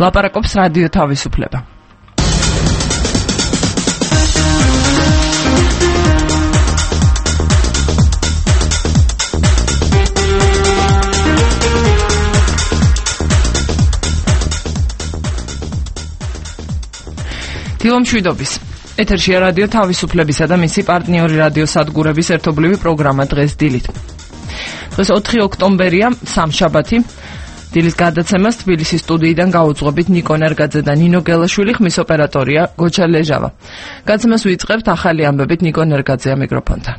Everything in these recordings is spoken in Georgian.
ლაპარაკობს რადიო თავისუფლება. დილომშვიდობის. ეთერშია რადიო თავისუფლებისა და მისი პარტნიორი რადიო სადგურების ერთობლივი პროგრამა დღეს დილით. დღეს 4 ოქტომბერია, სამშაბათი. დილის გადაცემას თბილისის სტუდიიდან გაუძღვებით ნიკო ნერგაძე და ნინო გელაშვილი, ხმის ოპერატორია გოჩა ლეჟავა. გადაცემას ვიწყებთ ახალი ამბებით ნიკო ნერგაძეა მიკროფონთან.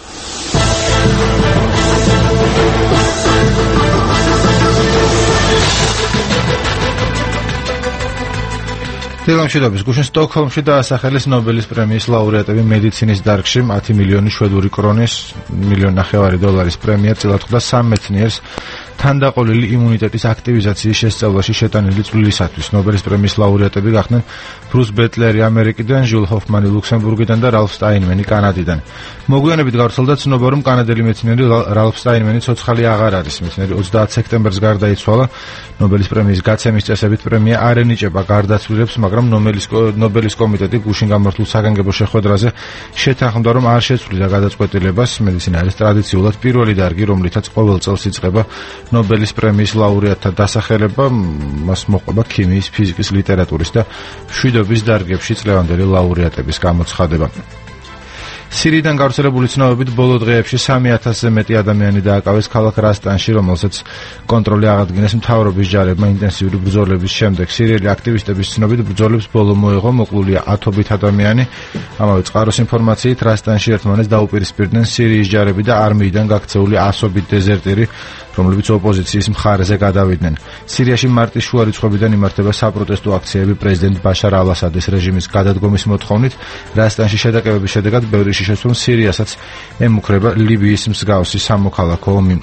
დილომშვიდობის. გუშინ სტოკჰოლმში დაასახელეს ნობელის პრემიის ლაურეატები მედიცინის დარგში 10 მილიონი შვედური კრონის, $1.5 მილიონ პრემია წილად ხვდა 3 მეცნიერს თანდაყოლილი იმუნიტეტის აქტივიზაციის შესწავლაში შეტანილი წვლილისათვის. ნობელის პრემიის ლაურეატები გახდნენ ბრუს ბეტლერი ამერიკიდან, ჟულ ჰოფმანი ლუქსემბურგიდან და რალფ სტაინმენი კანადიდან. მოგვიანებით გავრცელდა ცნობა, რომ კანადელი მეცნიერი რალფ სტაინმენი ცოცხალი აღარ არის. მეცნიერი 30 სექტემბერს გარდაიცვალა. ნობელის პრემიის გაცემის წესებით პრემია არ ენიჭება გარდაცვლილებს, მაგრამ ნობელის კომიტეტი გუშინ გამართულ საგანგებო შეხვედრაზე შეთანხმდა, რომ არ შეცვლიდა გადაწყვეტილებას. მედიცინა არის ტრადიციულად პირველი დარგი, რომლითაც ყოველ წელს იწყება ნობელის პრემიის ლაურეატთა დასახელება. მას მოყვება ქიმიის, ფიზიკის, ლიტერატურის და მშვიდობის დარგებში წლევანდელი ლაურეატების გამოცხადება. სირიიდან გავრცელებული ცნობებით ბოლო დღეებში 3000-ზე მეტი ადამიანი დააკავეს ქალაქ რასტანში, რომელსაც კონტროლი აღადგინეს მთავრობის ჯარებმა ინტენსიური ბრძოლების შემდეგ. სირიელი აქტივისტების ცნობით ბრძოლებს ბოლო მოეღო, მოკლულია ათობით ადამიანი. ამავე წყაროს ინფორმაციით რასტანში ერთმანეთს დაუპირისპირდნენ სირიის ჯარები და არმიიდან გაქცეული ასობით დეზერტირი, რომლებიც ოპოზიციის მხარეზე გადავიდნენ. სირიაში მარტის შუა რიცხვებიდან იმართება საპროტესტო აქციები პრეზიდენტ ბაშარ ალ-ასადის რეჟიმის გადადგომის მოთხოვნით. რასტანში შეტაკებების შედეგად ბევრი შიშეს, რომ სირიასაც ემუქრება ლიბიის მსგავსი სამოქალაქო ომი.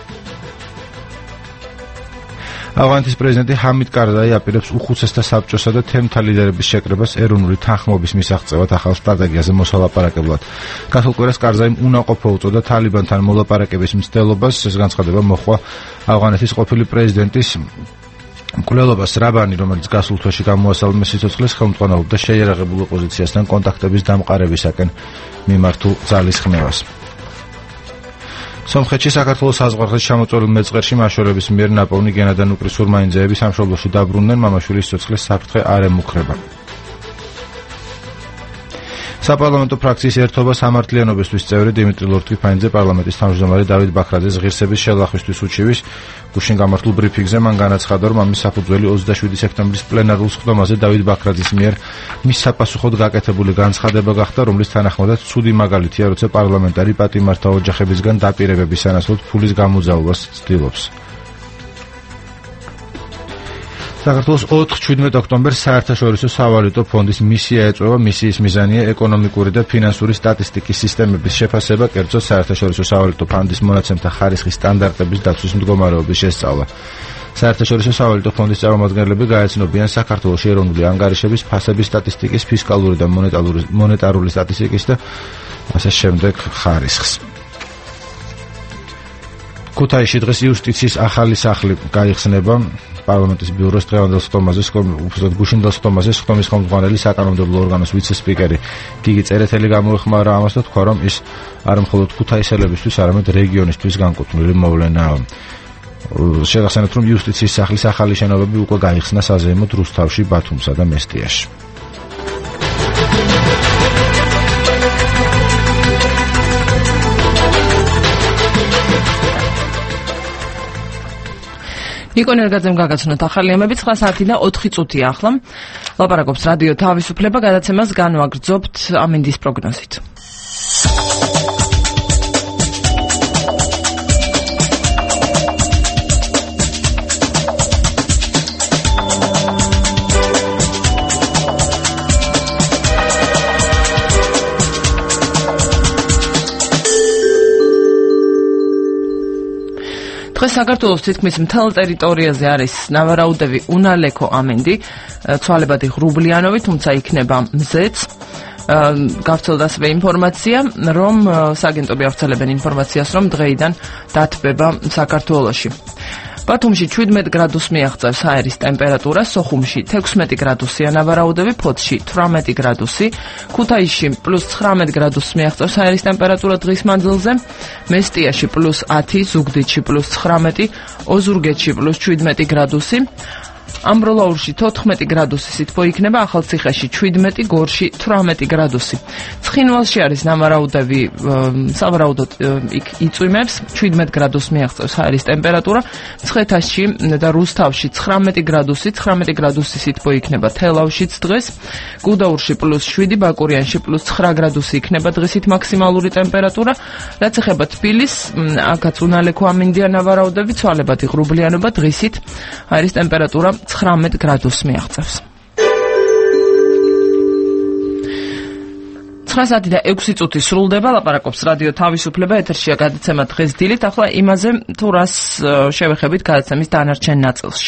ავღანეთის პრეზიდენტი ჰამიდ კარზაი აპირებს უხუცესთა საბჭოსა და თემთა ლიდერების შეკრებას ეროვნული თანხმობის მისაღწევად ახალ სტრატეგიაზე მოსალაპარაკებლად. გასულ კვირას კარზაიმ უნაყოფო უწოდა თალიბანთან მოლაპარაკების მცდელობას. ეს განცხადება მოჰყვა ავღანეთის ყოფილი პრეზიდენტის მკვლელობას რაბანი, რომელიც გასულ თვეში გამოასალმეს სიცოცხლეს, ხელმძღვანელობდა შეიარაღებულ ოპოზიციასთან კონტაქტების დამყარებისაკენ მიმართულ ძალისხმევას. სომხეთში საქართველოს საზღვარგარეთ ჩამოწვეულ მეწყერში მაშორების მიერ ნაპოვნი გენა და ნუკრის სურმაინძეები სამშობლოში დაბრუნდნენ, მამაშვილის სიცოცხლეს საფრთხე არ ემუქრება. საპარლამენტო ფრაქციის ერთობა სამართლიანობისთვის წევრი დიმიტრი ლორთქიფანიძე პარლამენტის თავმჯდომარე დავით ბაქრაძეს ღირსების შელახვისთვის უჩივის. გუშინ გამართულ ბრიფინგზე მან განაცხადა, რომ ამის საფუძველი 27 სექტემბრის პლენარულ სხდომაზე დავით ბაქრაძის მიერ მის საპასუხოდ გაკეთებული განცხადება გახდა, რომლის თანახმადაც ცუდი მაგალითია, როცა პარლამენტარი პატიმართა ოჯახებისგან დაპირებების სანაცვლოდ ფულის გამოძალვას ცდილობს. საქართველოს 4-17 ოქტომბერს საერთაშორისო სავალუტო ფონდის მისია ეწევა. მისიის მიზანია ეკონომიკური და ფინანსური სტატისტიკის სისტემების შეფასება, კერძოდ საერთაშორისო სავალუტო ფონდის მონაცემთა ხარისხის სტანდარტების დაცვის მდგომარეობის შესწავლა. საერთაშორისო სავალუტო ფონდის წარმომადგენლები გაეცნობიან საქართველოს ეროვნული ანგარიშების, ფასების სტატისტიკის, ფისკალური და მონეტარული სტატისტიკის და ასე შემდეგ ხარისხს. ქუთაისში დღეს იუსტიციის ახალი სახლი გაიხსნება. პარლამენტის ბიუროს დღევანდელ სხდომაზე, უბრალოდ გუშინდელ სხდომაზე სხდომის ხელმძღვანელი საკანონმდებლო ორგანოს ვიცე-სპიკერი გიგი წერეთელი გამოეხმარა ამას და თქვა, რომ ის არ მხოლოდ ქუთაისელებისთვის, არამედ რეგიონისთვის განკუთვნილი მოვლენაა. შეგახსენებთ, რომ იუსტიციის სახლის ახალი შენობები უკვე გაიხსნა საზეიმოდ რუსთავში, ბათუმსა და მესტიაში. ნიკო ნერგაძემ გაგაცნოთ ახალი ამბები. 9 საათი და 4 წუთია ახლა. ლაპარაკობს რადიო თავისუფლება, გადაცემას განვაგრძობთ ამინდის პროგნოზით. დღეს საქართველოს თითქმის მთელ ტერიტორიაზე არის ნავარაუდები უნალექო ამინდი, ცვალებადი ღრუბლიანოვი, თუმცა იქნება მზეც. გავრცელდა ასევე ინფორმაცია, რომ სააგენტოები ავრცელებენ ინფორმაციას, რომ დღეიდან დათბება საქართველოში. ბათუმში 17 გრადუსს მიაღწევს აერის ტემპერატურა, სოხუმში 16 გრადუსია ნავარაუდები, ფოთში 18 გრადუსი, ქუთაისში +19 გრადუსს მიაღწევს აერის ტემპერატურა დღის მანძილზე, მესტიაში +10, ზუგდიდში +19, ოზურგეთში +17 გრადუსი, ამბროლაურში 14 გრადუსი სითბო იქნება, ახალციხეში 17, გორში 18 გრადუსი. ცხინვალში არის ნავარაუდები, სავარაუდოდ იქ იწვიმებს, 17 გრადუსს მიაღწევს აერის ტემპერატურა, მცხეთაში და რუსთავში 19 გრადუსი, 19 გრადუსი სითბო იქნება თელავშიც დღეს, გუდაურში +7, ბაკურიანში +9 გრადუსი იქნება დღისით მაქსიმალური ტემპერატურა, რაც ეხება თბილისს, აქაც უნალექო ამინდია ნავარაუდები, ცვალებადი ღრუბლიანობა, დღისით აერის ტემპერატურა 19 გრადუსს მიაღწევს. 9 საათი და 6 წუთი სრულდება, ლაპარაკობს რადიო თავისუფლება, ეთერშია გადაცემა დღეს დილით, ახლა იმაზე თუ რას შევეხებით გადაცემის დანარჩენ ნაწილში.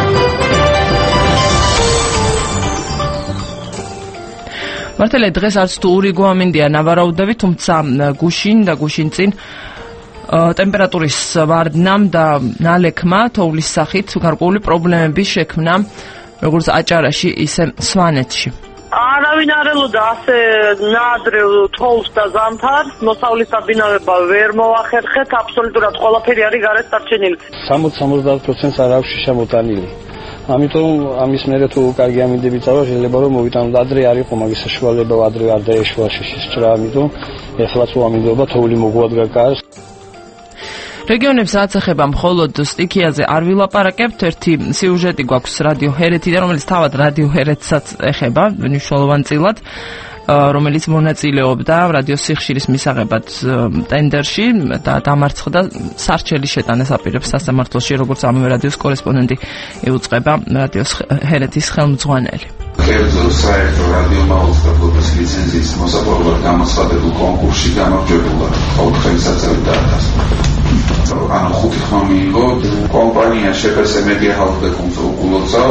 მართალია დღეს არც თუ ურიგო ამინდია ნავარაუდები, თუმცა გუშინ და გუშინწინ ტემპერატურის ვარდნამ და ნალექმა თოვლის სახით გარკვეული პრობლემები შექმნა როგორც აჭარაში, ისე სვანეთში. არავინ არ ელოდა ასე ნაადრევ თოვლს და ზამთარს, მოსავლის საბინავება ვერ მოახერხეთ, აბსოლუტურად ყველაფერი არის გარეთ დარჩენილი. 60-70% არ აქვს შემოტანილი. ამიტომ ამის მერე თუ კარგი ამინდები წავა, შეიძლება რომ მოვიტანოთ ადრე არ იყო მაგის საშუალება, ადრე არ დაეშვა შეშიშრა, ამიტომ ეხლა თუ ამინდობა თოვლი მოგვადგა კარს. რეგიონებს რაც ეხება მხოლოდ სტიქიაზე არ ვილაპარაკებთ, ერთი სიუჟეტი გვაქვს რადიო ჰერეთიდან, რომელიც თავად რადიო ჰერეთსაც ეხება მნიშვნელოვანწილად, რომელიც მონაწილეობდა რადიო სიხშირის მისაღებად ტენდერში და დამარცხდა სარჩელი შეტანას აპირებს სასამართლოში, როგორც ამავე რადიოს კორესპონდენტი იუწყება რადიო ჰერეთის ხელმძღვანელი. კერძო საერთო რადიო მაუწყებლობის ლიცენზიის მოსაპოვებლად გამოცხადებულ კონკურსში გამარჯვებულა 4 ხელისაწევი დაადასტურა. ანუ 5 ხმა მიიღო კომპანია შეფესე მედია ჰაუს და კონსულტაცია.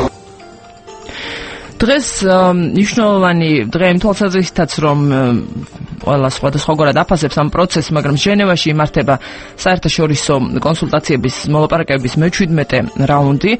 დღეს მნიშვნელოვანი დღე იმ თვალსაზრისითაც, რომ ყველა სხვადასხვაგვარად აფასებს ამ პროცესს, მაგრამ ჟენევაში იმართება საერთაშორისო კონსულტაციების მოლაპარაკებების მე-17 რაუნდი,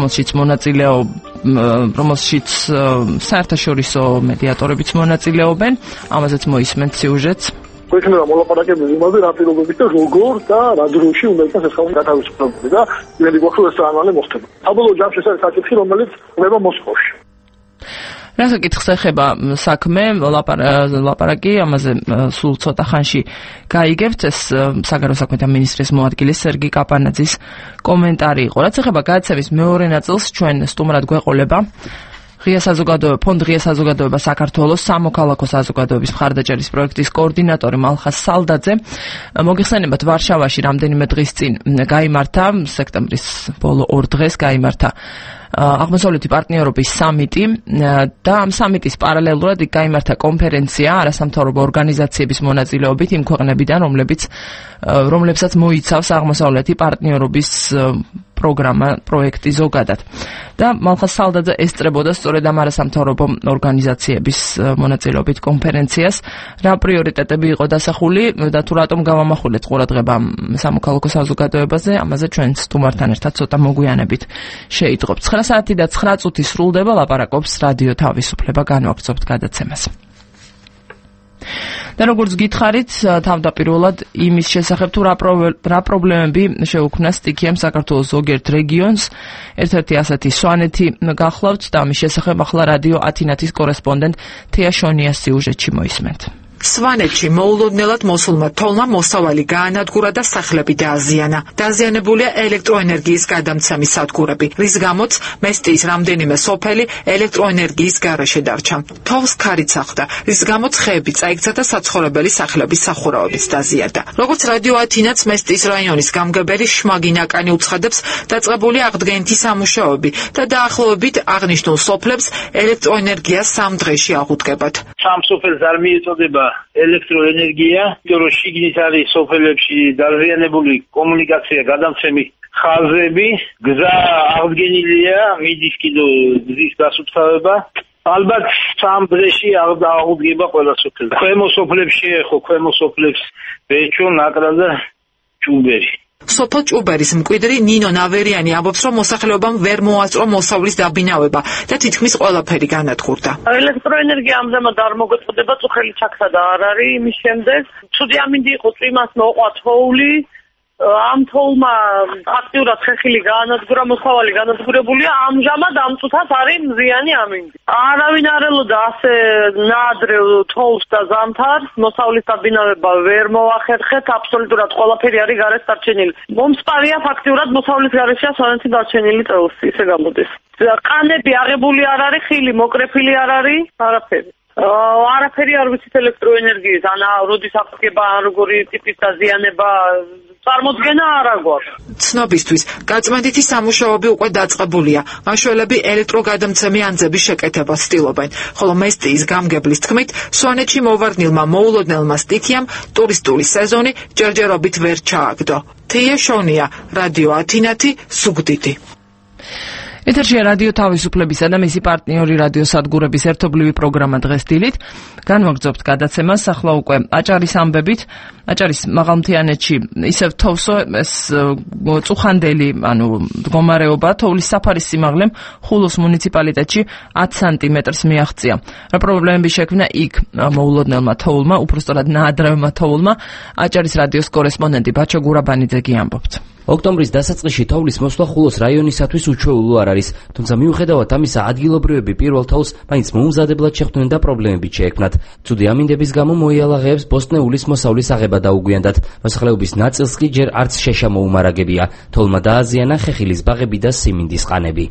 რომელშიც საერთაშორისო მედიატორებიც მონაწილეობენ. ამაზეც მოისმენთ სიუჟეტს. გვექნება მოლაპარაკებები იმაზე, რა პირობებით და როგორ და რა დროში უნდა იყოს ეს ხალხი გათავისუფლებული და იმედი გვაქვს, რომ ეს რამალე მოხდება. საბოლოო ჯამში ეს არის საკითხი, რომელიც ხდება მოსკოვში. რა საკითხს ეხება საქმე, ლაპარაკი ამაზე სულ ცოტა ხანში გაიგებთ, ეს საგარეო საქმეთა მინისტრის მოადგილე სერგი კაპანაძის კომენტარი იყო. რაც ეხება გადაცემის მეორე ნაწილს, ჩვენ სტუმრად გვეყოლება ფონდ ღია საზოგადოება საქართველოს სამოქალაქო საზოგადოების მხარდაჭერის პროექტის კოორდინატორი მალხაზ სალდაძე. მოგიხსენებათ, ვარშავაში რამდენიმე დღის წინ გაიმართა, სექტემბრის ბოლო 2 დღეს გაიმართა აღმოსავლეთი პარტნიორობის სამიტი და ამ სამიტის პარალელურად გაიმართა კონფერენცია არასამთავრობო ორგანიზაციების მონაწილეობით იმ ქვეყნებიდან, რომლებსაც მოიცავს აღმოსავლეთი პარტნიორობის პროექტი ზოგადად. და მალხაზ სალდაძე ესწრებოდა სწორედ ამ არასამთავრობო ორგანიზაციების მონაწილეობით კონფერენციას, რა პრიორიტეტები იყო დასახული და თუ რატომ გავამახვილეთ ყურადღება სამოქალაქო საზოგადოებაზე, ამაზე ჩვენ სტუმართან ერთად ცოტა მოგვიანებით შეიტყობთ. 9 საათი და 9 წუთი სრულდება, ლაპარაკობს რადიო თავისუფლება, განვაგრძობთ გადაცემას. და როგორც გითხარით, თავდაპირველად იმის შესახებ თუ რა პრობლემები შეუქმნა სტიქიამ საქართველოს ზოგიერთ რეგიონს, ერთ-ერთი ასეთი სვანეთი გახლავთ და ამის შესახებ ახლა რადიო ათინათის კორესპონდენტ თეა შონიას სიუჟეტში მოისმენთ. სვანეთში მოულოდნელად მოსულმა თოვლმა მოსავალი გაანადგურა და სახლები დააზიანა. დააზიანებულია ელექტროენერგიის გადამცემის სადგურები, რის გამოც მესტიის რამდენიმე სოფელი ელექტროენერგიის გარეშე დარჩა. თოვლს ქარიც ახლდა, რის გამოც ხეები წაიქცა და საცხოვრებელი სახლების სახურავებიც დაზიანდა. როგორც რადიო ათინაც მესტიის რაიონის გამგებელი შმაგი ნაკანი უცხადებს, დაწყებული აღდგენითი სამუშაოები და დაახლოებით აღნიშნულ სოფლებს ელექტროენერგია 3 დღეში აღუდგებათ. სამ სოფელს არ მიეწოდება ელექტროენერგია, იმიტომ რომ შიგნით არის სოფელებში დაზიანებული კომუნიკაცია, გადამცემი ხაზები, გზა აღდგენილია, მიდის კიდევ გზის დასუფთავება. ალბათ 3 დღეში აღუდგება ყველა სოფელი. ქვემო სოფლებში ეხო, ქვემო სოფლებს ბეჭო, ნაკრა და ჭუბერი. სოფელ ჭუბერის მკვიდრი ნინო ნავერიანი ამბობს, რომ მოსახლეობამ ვერ მოასწრო მოსავლის დაბინავება და თითქმის ყველაფერი განადგურდა. ელექტროენერგია ამჟამად არ მოგეწოდება, წუხელი ჩაქსადა არ არის იმის შემდეგ. ცუდი ამინდი იყო, წვიმას მოყვა თოვლი. ამ თოვლმა აქტიურად ხეხილი გაანადგურა, მოსავალი განადგურებულია, ამჟამად ამ წუთას არის მზიანი ამინდი. არავინ არ ელოდა ასე ნაადრევ თოვლს და ზამთარს, მოსავლის დაბინავება ვერ მოახერხეთ, აბსოლუტურად ყველაფერი არის გარეთ დარჩენილი. მომსპარია ფაქტიურად მოსავლის გარეშეა სვანეთი დარჩენილი წელს, ისე გამოდის. ყანები აღებული არ არის, ხილი მოკრეფილი არ არის, არაფერი. არაფერი არ ვიცით ელექტროენერგიის, ან როდის აღდგება, ან როგორი ტიპის დაზიანება წარმოდგენა არ აქვს. ცნობისთვის, გაწმენდითი სამუშაოები უკვე დაწყებულია. მაშველები ელექტროგადამცემი ანძების შეკეთებას ცდილობენ, ხოლო მესტიის გამგებლის თქმით, სვანეთში მოვარდნილმა მოულოდნელმა სტიქიამ ტურისტული სეზონი ჯერჯერობით ვერ ჩააგდო. თია შონია, რადიო ათინათი, ზუგდიდი. ეთერშია რადიო თავისუფლებისა და მისი პარტნიორი რადიოსადგურების ერთობლივი პროგრამა დღეს დილით. განვაგრძობთ გადაცემას, ახლა უკვე აჭარის ამბებით. აჭარის მაღალმთიანეთში ისევ თოვსო ეს წუხანდელი, ანუ მდგომარეობა, თოვლის საფარის სიმაღლემ ხულოს მუნიციპალიტეტში 10 სანტიმეტრს მიაღწია. რა პრობლემები შექმნა იქ მოულოდნელმა თოვლმა, უბრალოდ ნაადრევმა თოვლმა, აჭარის რადიოს კორესპონდენტი ბაჩო გურაბანიძე ამბობთ. ოქტომბრის დასაწყისში თოვლის მოსვლა ხულოს რაიონისათვის უჩვეულო არ არის, თუმცა მიუხედავად ამისა ადგილობრივები პირველ თოვლს მაინც მოუმზადებლად შეხვდნენ და პრობლემებით შეექმნათ. ცუდი ამინდების გამო მოიალაღეებს ბოსტნეულის მოსავლის აღება დაუგვიანდათ. მოსახლეობის ნაწილს კი ჯერ არც შეშა მოუმარაგებია. თოვლმა დააზიანა ხეხილის ბაღები და სიმინდის ყანები.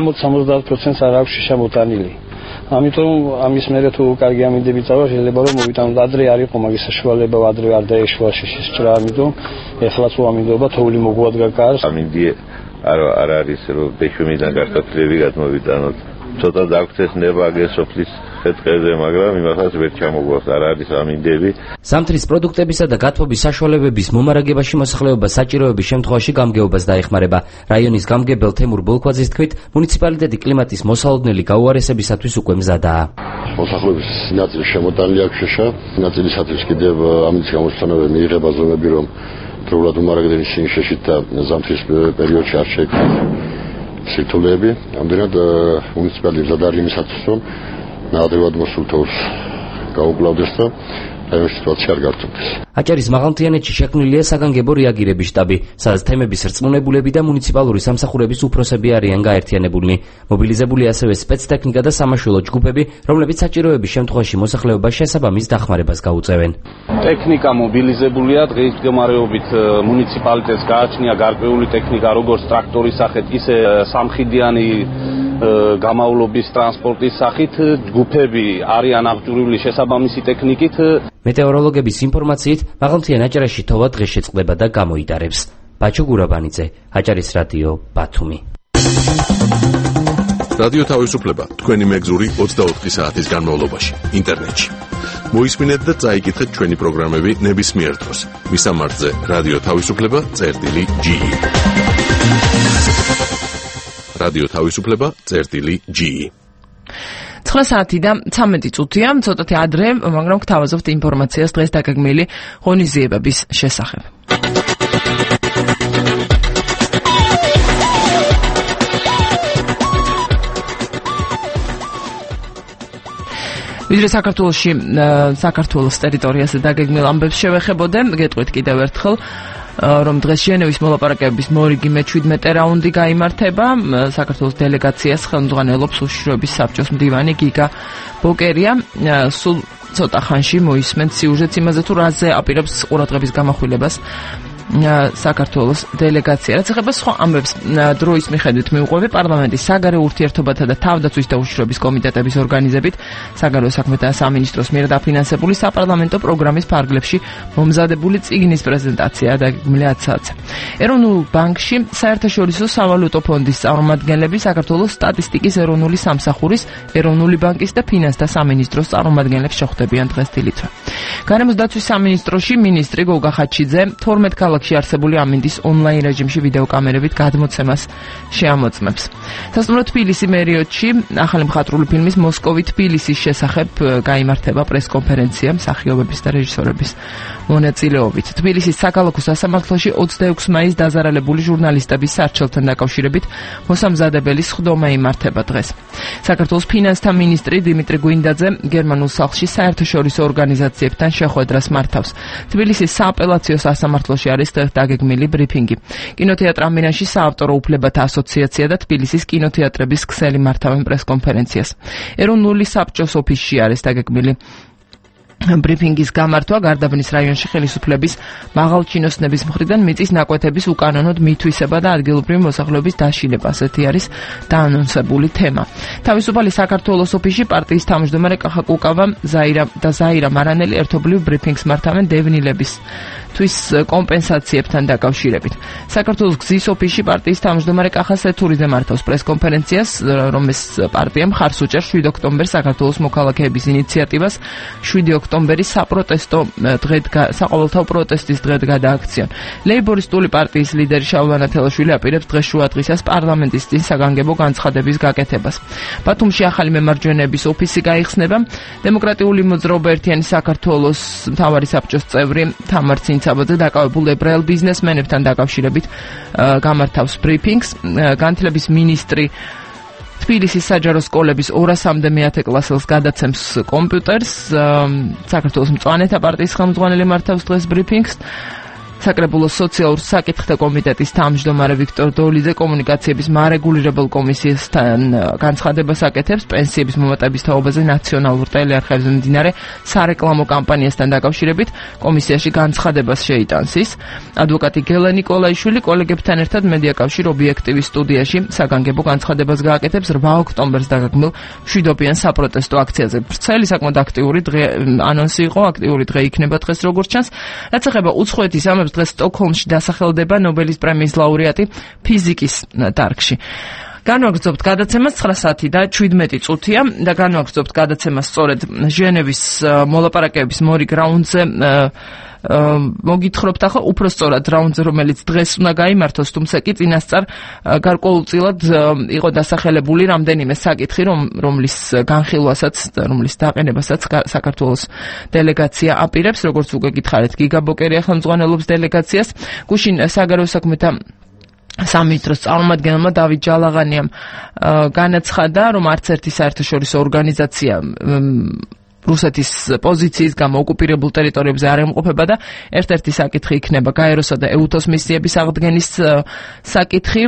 60-70% არ აქვს შეშა მოტანილი. ამიტომ ამის მერე თუ კარგი ამინდები წავა, შეიძლება რომ მოვიტანოთ ადრე არ იყო მაგის საშუალება, ადრე არ დაეშვა შეშის ჭრა, ამიტომ ეხლაც უამინდობა თოვლი მოგვადგა კარს. ამინდი არ არის რომ ბეშვენიდან გასათლები გადმოვიტანოთ. ცოტა დაგვწეს ნება გესოფლის ხეთყეზე, მაგრამ იმასაც ვერ ჩამოგვაქვს, არ არის ამინდები. ზამთრის პროდუქტებისა და გათბობის საშუალებების მომარაგებაში მოსახლეობა საჭიროების შემთხვევაში გამგეობას დაეხმარება. რაიონის გამგებელ თემურ ბოლქვაძის თქმით, მუნიციპალიტეტი კლიმატის მოსალოდნელი გაუარესებისათვის უკვე მზადაა. მოსახლეობის ნაწილი შემოტანილი აქვს შეშა, ნაწილისათვის კიდევ ამინდის გამოსცემები მიიღება ზომები, რომ დროულად უმარაგდნენ ისინი შეშით და ზამთრის პერიოდში არ შეექმნათ სირთულეები. ამდენად მუნიციპალიტეტი მზად არის იმისათვის, რომ ნაადრევად მოსულ თოვლს გაუკლავდეს და რაიონის სიტუაცია არ გართულდეს. აჭარის მაღალმთიანეთში შექმნილია საგანგებო რეაგირების შტაბი, სადაც თემების რწმუნებულები და მუნიციპალური სამსახურების უფროსები არიან გაერთიანებულნი. მობილიზებული ასევე სპეცტექნიკა და სამაშველო ჯგუფები, რომლებიც საჭიროების შემთხვევაში მოსახლეობას შესაბამის დახმარებას გაუწევენ. ტექნიკა მობილიზებულია, დღის მდგომარეობით მუნიციპალიტეტს გააჩნია გარკვეული ტექნიკა, როგორც ტრაქტორის სახით, ისე სამხიდიანი გამავლობის ტრანსპორტის სახით. ჯგუფები არიან აღჭურვილი შესაბამისი ტექნიკით. მეტეოროლოგების ინფორმაციით, მაღალმთიან აჭარაში თოვა დღეს შეწყდება და გამოიდარებს. ბაჩო გურაბანიძე, აჭარის რადიო, ბათუმი. რადიო თავისუფლება თქვენი მეგზური 24 საათის განმავლობაში ინტერნეტში. მოისმინეთ და წაიკითხეთ ჩვენი პროგრამები ნებისმიერ დროს. მისამართზე რადიო თავისუფლება.ge. რადიო თავისუფლება.ge. 9 საათი და 13 წუთია, ცოტათი ადრე, მაგრამ გვთავაზობთ ინფორმაციას დღეს დაგეგმილი ღონისძიებების შესახებ. ვიდრე საქართველოს ტერიტორიაზე დაგეგმილ ამბებს შევეხებოდე, გეტყვით კიდევ ერთხელ, რომ დღეს ჟენევის მოლაპარაკებების მორიგი მე-17 რაუნდი გაიმართება. საქართველოს დელეგაციას ხელმძღვანელობს უშიშროების საბჭოს მდივანი გიგა ბოკერია. სულ ცოტა ხანში მოისმენთ სიუჟეტს იმაზე, თუ რაზე აპირებს ყურადღების გამახვილებას საქართველოს დელეგაცია. რაც ეხება სხვა ამბებს, დროის მიხედვით მიუყვები პარლამენტის საგარეო ურთიერთობათა და თავდაცვის და უშიშროების კომიტეტების ორგანიზებით საგარეო საქმეთა სამინისტროს მიერ დაფინანსებული საპარლამენტო პროგრამის ფარგლებში მომზადებული წიგნის პრეზენტაცია დაგეგმილი 10 საათზე. ეროვნულ ბანკში საერთაშორისო სავალუტო ფონდის წარმომადგენლები საქართველოს სტატისტიკის ეროვნული სამსახურის, ეროვნული ბანკის და ფინანსთა სამინისტროს წარმომადგენლებს შეხვდებიან დღეს დილით. გარემოს დაცვის სამინისტროში მინისტრი გოგა ხაჩიძე 12 ქალაქ ქალაქში არსებული ამინდის ონლაინ რეჟიმში ვიდეო კამერებით გადმოცემას შეამოწმებს. სასტუმრო თბილისი მერიოტში ახალი მხატვრული ფილმის მოსკოვი თბილისის შესახებ გაიმართება პრესკონფერენცია მსახიობების და რეჟისორების მონაწილეობით. თბილისის საქალაქო სასამართლოში 26 მაისს დაზარალებული ჟურნალისტების სარჩელთან დაკავშირებით მოსამზადებელი სხდომა იმართება დღეს. საქართველოს ფინანსთა მინისტრი დიმიტრი გვინდაძე გერმანულ სახლში საერთაშორისო ორგანიზაციებთან შეხვედრას მართავს. თბილისის სააპელაციო სასამართლოში არის დაგეგმილი ბრიფინგი. კინოთეატრ ამინანში საავტორო უფლებათა ასოციაცია და თბილისის კინოთეატრების ქსელი მართავენ პრესკონფერენციას. ეროვნული საბჭოს ოფისში არის დაგეგმილი ბრიფინგის გამართვა. გარდაბნის რაიონში ხელისუფლების მაღალჩინოსნების მხრიდან მიწის ნაკვეთების უკანონოდ მითვისება და ადგილობრივი მოსახლეობის დაშილება, ასეთი არის დაანონსებული თემა. თავისუფალი საქართველოს ოფისში პარტიის თავმჯდომარე კახა კუკავა და ზაირა მარანელი ერთობლივ ბრიფინგს მართავენ დევნილების თვის კომპენსაციებთან დაკავშირებით. საქართველოს გზის ოფისში პარტიის თავმჯდომარე კახა სეთურიძე მართავს პრესკონფერენციას, რომელს პარტია მხარს უჭერს 7 ოქტომბერს საქართველოს მოქალაქეების ინიციატივას 7 ოქტომბერის საყოველთაო პროტესტის დღედ გადააქციონ. ლეიბორისტული პარტიის ლიდერი შავლანა თელაშვილი აპირებს დღეს შუადღისას პარლამენტის წინ საგანგებო განცხადების გაკეთებას. ბათუმში ახალი მემარჯვენეების ოფისი გაიხსნება. დემოკრატიული მოძრაობა ერთიანი საქართველოს მთავარი საბჭოს წევრი თამარ ცინცაბაძე დაკავებულ ებრაელ ბიზნესმენებთან დაკავშირებით გამართავს ბრიფინგს. განათლების მინისტრი თბილისის საჯარო სკოლების 200-მდე მეათე კლასელს გადაცემს კომპიუტერს. საქართველოს მწვანეთა პარტიის ხელმძღვანელი მართავს დღეს ბრიფინგს. საკრებულოს სოციალურ საკითხთა კომიტეტის თავმჯდომარე ვიქტორ დოლიძე კომუნიკაციების მარეგულირებელ კომისიასთან განცხადებას აკეთებს პენსიების მომატების თაობაზე ნაციონალურ ტელეარხებზე მიმდინარე სარეკლამო კამპანიასთან დაკავშირებით. კომისიაში განცხადებას შეიტანს ის. ადვოკატი გელა ნიკოლაიშვილი კოლეგებთან ერთად მედიაკავშირ ობიექტივის სტუდიაში საგანგებო განცხადებას გააკეთებს 8 ოქტომბერს დაგეგმილ მშვიდობიან საპროტესტო აქციაზე. ვრცელი საკმაოდ აქტიური დღე ანონსი იყო, აქტიური დღე იქნება დღეს როგორც ჩანს. რაც ეხება უცხოეთის ამებს, დღეს სტოკჰოლმში დასახელდება ნობელის პრემიის ლაურეატი ფიზიკის დარგში. განვაგრძობთ გადაცემას 9 საათი და 17 წუთია და განვაგრძობთ გადაცემას სწორედ ჟენევის მოლაპარაკებების მორიგ რაუნდზე მოგითხრობთ ახლა უფრო სწორად რაუნდზე, რომელიც დღეს უნდა გაიმართოს, თუმცა კი წინასწარ გარკვეულწილად იყო დასახელებული რამდენიმე საკითხი, რომლის განხილვასაც, რომლის დაყენებასაც საქართველოს დელეგაცია აპირებს, როგორც უკვე გითხარით, გიგა ბოკერია ხელმძღვანელობს დელეგაციას. გუშინ საგარეო საქმეთა სამინისტროს წარმომადგენელმა დავით ჯალაღანიამ განაცხადა, რომ არც ერთი საერთაშორისო ორგანიზაცია რუსეთის პოზიციის გამო ოკუპირებულ ტერიტორიებზე არ ემყოფება და ერთ-ერთი საკითხი იქნება გაეროსა და ეუთოს მისიების აღდგენის საკითხი.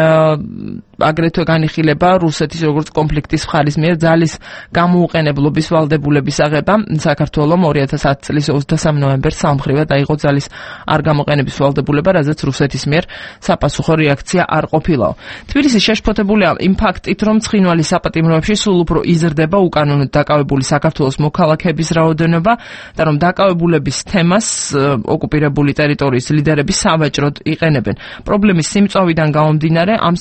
აგრეთვე განიხილება რუსეთის როგორც კონფლიქტის მხარის მიერ ძალის გამოუყენებლობის ვალდებულების აღება. საქართველომ 2010 წლის 23 ნოემბერს სამმხრივად დაიღო ძალის არ გამოყენების ვალდებულება, რაზეც რუსეთის მიერ sapasukho რეაქცია არ ყოფილაო. თბილისი შეშფოთებულია იმ ფაქტით, რომ ცხინვალის საპატიმროებში სულ უფრო იზრდება უკანონოდ დაკავებული საქართველოს მოქალაქეების რაოდენობა და რომ დაკავებულების თემას ოკუპირებული ტერიტორიის ლიდერები სავაჭროდ იყენებენ. პრობლემის სიმწვავიდან გამომდინარე ამ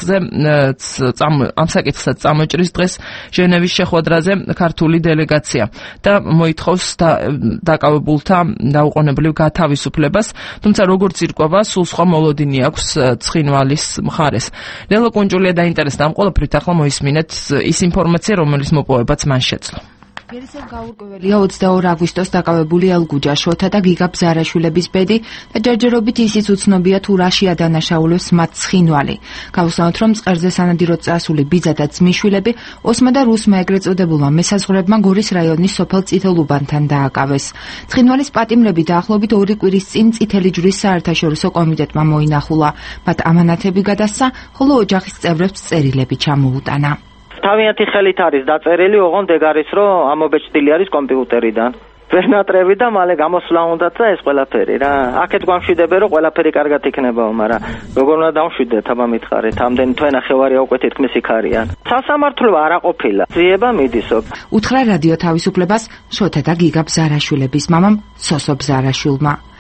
საკითხსაც წამოჭრის დღეს ჟენევის შეხვედრაზე ქართული დელეგაცია და მოითხოვს დაკავებულთა დაუყოვნებლივ გათავისუფლებას, თუმცა როგორც ირკვევა, სულ სხვა მოლოდინი აქვს ცხინვალის მხარეს. ლელო კუნჯულია დაინტერესდა ამ ყველაფრით, ახლა მოისმინეთ ის ინფორმაცია, რომელიც მოპოვებაც მან შეძლო. გერისელ გაურკვეველია 22 აგვისტოს დაკავებული ელგუჯა შოთა და გიგა ბზარაშვილების ბედი და ჯერჯერობით ისიც უცნობია თუ რაში ადანაშაულებს მათ ცხინვალი. გავუსაუბროთ, რომ მწყერზე სანადიროდ წასული ბიძა და ძმისშვილები ოსმა და რუსმა ეგრეთ წოდებულმა მესაზღვრებმა გორის რაიონის სოფელ წითელუბანთან დააკავეს. ცხინვალის პატიმრები დაახლოებით 2 კვირის წინ წითელი ჯვრის საერთაშორისო კომიტეტმა მოინახულა. მათ ამანათები გადასცა, ხოლო ოჯახის წევრებს წერილები ჩამოუტანა. თავიანთი ხელით არის დაწერილი, ოღონდ ეგ არის, რომ ამობეჭდილი არის კომპიუტერიდან. ვერ ნატრები და მალე გამოსვლა უნდათ და ეს ყველაფერი რა. აქეთ გვამშვიდებენ, რომ ყველაფერი კარგად იქნებაო, მაგრამ როგორ უნდა დავშვიდეთ, აბა მითხარით, ამდენი თვენახევარი უკვე თითქმის იქ არიან. სასამართლო არ აყოფილა. ძიება მიდისო. უთხრა რადიო თავისუფლებას შოთა და გიგა ბზარაშვილების მამამ სოსო ბზარაშვილმა.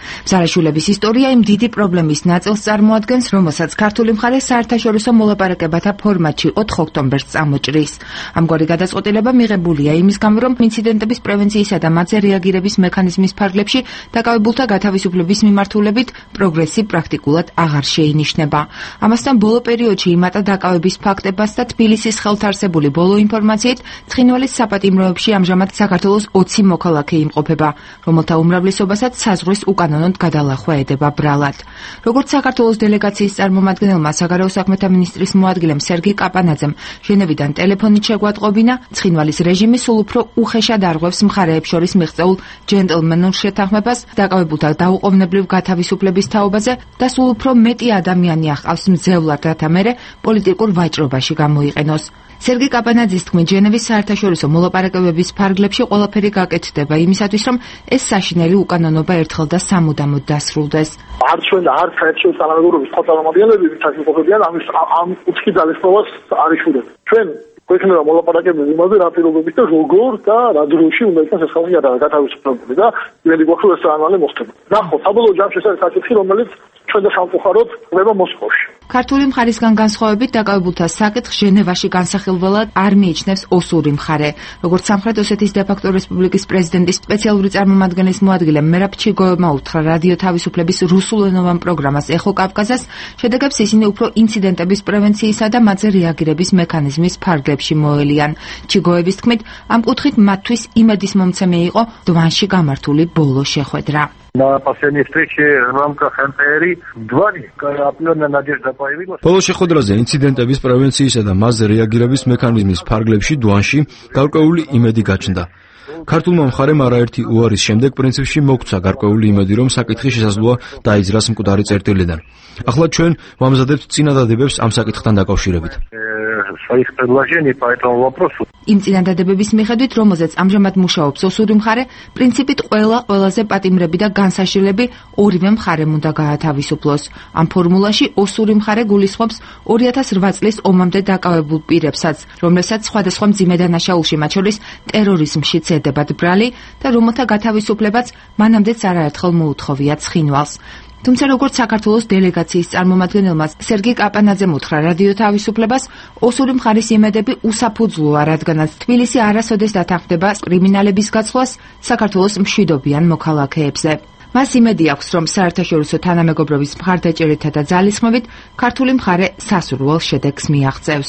ბზარაშვილების ისტორია იმ დიდი პრობლემის ნაწილს წარმოადგენს, რომელსაც ქართული მხარე საერთაშორისო მოლაპარაკებათა ფორმატში 4 ოქტომბერს წამოჭრის. ამგვარი გადაწყვეტილება მიღებულია იმის გამო, რომ ინციდენტების პრევენციისა და მათზე რეაგირების მექანიზმის ფარგლებში დაკავებულთა გათავისუფლების მიმართულებით პროგრესი პრაქტიკულად აღარ შეინიშნება. ამასთან ბოლო პერიოდში იმატა დაკავების ფაქტებაც და თბილისის ხელთარსებული ბოლო ინფორმაციით ცხინვალის საპატიმროებში ამჟამად საქართველოს 20 მოქალაქე იმყოფება, რომელთა უმრავლესობასაც საზღვრის უკანონოდ გადალახვა ედება ბრალად. როგორც საქართველოს დელეგაციის წარმომადგენელმა საგარეო საქმეთა მინისტრის მოადგილემ სერგი კაპანაძემ ჟენევიდან ტელეფონით შეგვატყობინა, ცხინვალის რეჟიმი სულ უფრო უხეშად არღვევს მხარეებს შორის მიღწეულ ჯენტლმენურ შეთანხმებას დაკავებულთა დაუყოვნებლივ გათავისუფლების თაობაზე და სულ უფრო მეტი ადამიანი ახავს მძევლად, რათა მერე პოლიტიკურ ვაჭრობაში გამოიყენოს. სერგი კაპანაძის თქმით, ჟენევის საერთაშორისო მოლაპარაკებების ფარგლებში ყველაფერი გაკეთდება იმისათვის, რომ ეს საშინელი უკანონობა ერთხელ და სამუდამოდ დასრულდეს. არც ჩვენ და არც საერთაშორისო თანამდებობის სხვა წარმომადგენლები ვისაც იმყოფებიან ამ კუთხის ძალისხმევას არ იშურებთ. ჩვენ გვექნება მოლაპარაკებები იმაზე, რა პირობებით და როგორ და რა დროში უნდა იყოს ეს ხალხი გათავისუფლებული და იმედი გვაქვს, რომ ეს რამალე მოხდება. ნახოთ, საბოლოო ჯამში ეს არის საკითხი, რომელიც ჩვენ და სამწუხაროდ ხდება მოსკოვში. ქართული მხარისგან განსხვავებით დაკავებულთა საკითხს ჟენევაში განსახილველად არ მიიჩნევს ოსური მხარე. როგორც სამხრეთ ოსეთის დე-ფაქტო რესპუბლიკის პრეზიდენტის სპეციალური წარმომადგენლის მოადგილე მერაბ ჩიგოევმა უთხრა რადიო თავისუფლების რუსულენოვან პროგრამას ეხო კავკაზას, შედეგებს ისინი უფრო ინციდენტების პრევენციისა და მათზე რეაგირების მექანიზმის ფარგლებში მოელიან. ჩიგოევის თქმით, ამ კუთხით მათთვის იმედის მომცემი იყო დვანში გამართული ბოლო შეხვედრა. На последней встрече в рамках НПР определенная надежда появилась. ბოლო შეხვედრაზე ინციდენტების პრევენციისა და მასზე რეაგირების მექანიზმის ფარგლებში დვანში გარკვეული იმედი გაჩნდა. ქართულმა მხარემ არაერთი უარის შემდეგ პრინციპში მოგცა გარკვეული იმედი, რომ საკითხი შესაძლოა დაიძრას მკვდარი წერტილიდან. ახლა ჩვენ ვამზადებთ წინადადებებს ამ საკითხთან დაკავშირებით. Своих предложений по этому вопросу. იმ წინადადებების მიხედვით, რომელზეც ამჟამად მუშაობს ოსური მხარე, პრინციპით ყველაზე პატიმრები და განსაშილები ორივე მხარემ უნდა გაათავისუფლოს. ამ ფორმულაში ოსური მხარე გულისხმობს 2008 წლის ომამდე დაკავებულ პირებსაც, რომელსაც სხვადასხვა მძიმე დანაშაულში, მათ შორის ტერორიზმშიც ედებათ ბრალი და რომელთა გათავისუფლებაც მანამდეც არაერთხელ მოუთხოვია ცხინვალს. თუმცა როგორც საქართველოს დელეგაციის წარმომადგენელმა სერგი კაპანაძემ უთხრა რადიო თავისუფლებას, ოსური მხარის იმედები უსაფუძვლოა, რადგანაც თბილისი არასოდეს დათანხმდება კრიმინალების გაცვლას საქართველოს მშვიდობიან მოქალაქეებზე. მას იმედი აქვს, რომ საერთაშორისო თანამეგობრობის მხარდაჭერითა და ძალისხმევით ქართული მხარე სასურველ შედეგს მიაღწევს.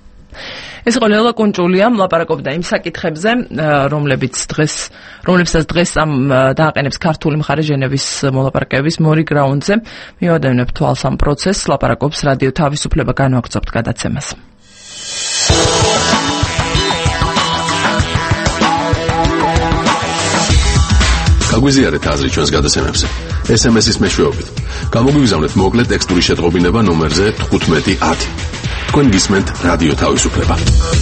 ეს იყო ლელა კუნჭულია, ლაპარაკობდა იმ საკითხებზე, რომლებსაც დღეს დააყენებს ქართული მხარე ჟენევის მოლაპარაკებების მორიგ რაუნდზე. მივადევნებთ თვალს ამ პროცესს, ლაპარაკობს რადიო თავისუფლება, განვაგრძობთ გადაცემას. გაგვიზიარეთ აზრი ჩვენს გადაცემებზე. SMS-ის მეშვეობით. გამოგვიგზავნეთ მოკლე ტექსტური შეტყობინება ნომერზე 1510. თქვენ გისმენთ რადიო თავისუფლება.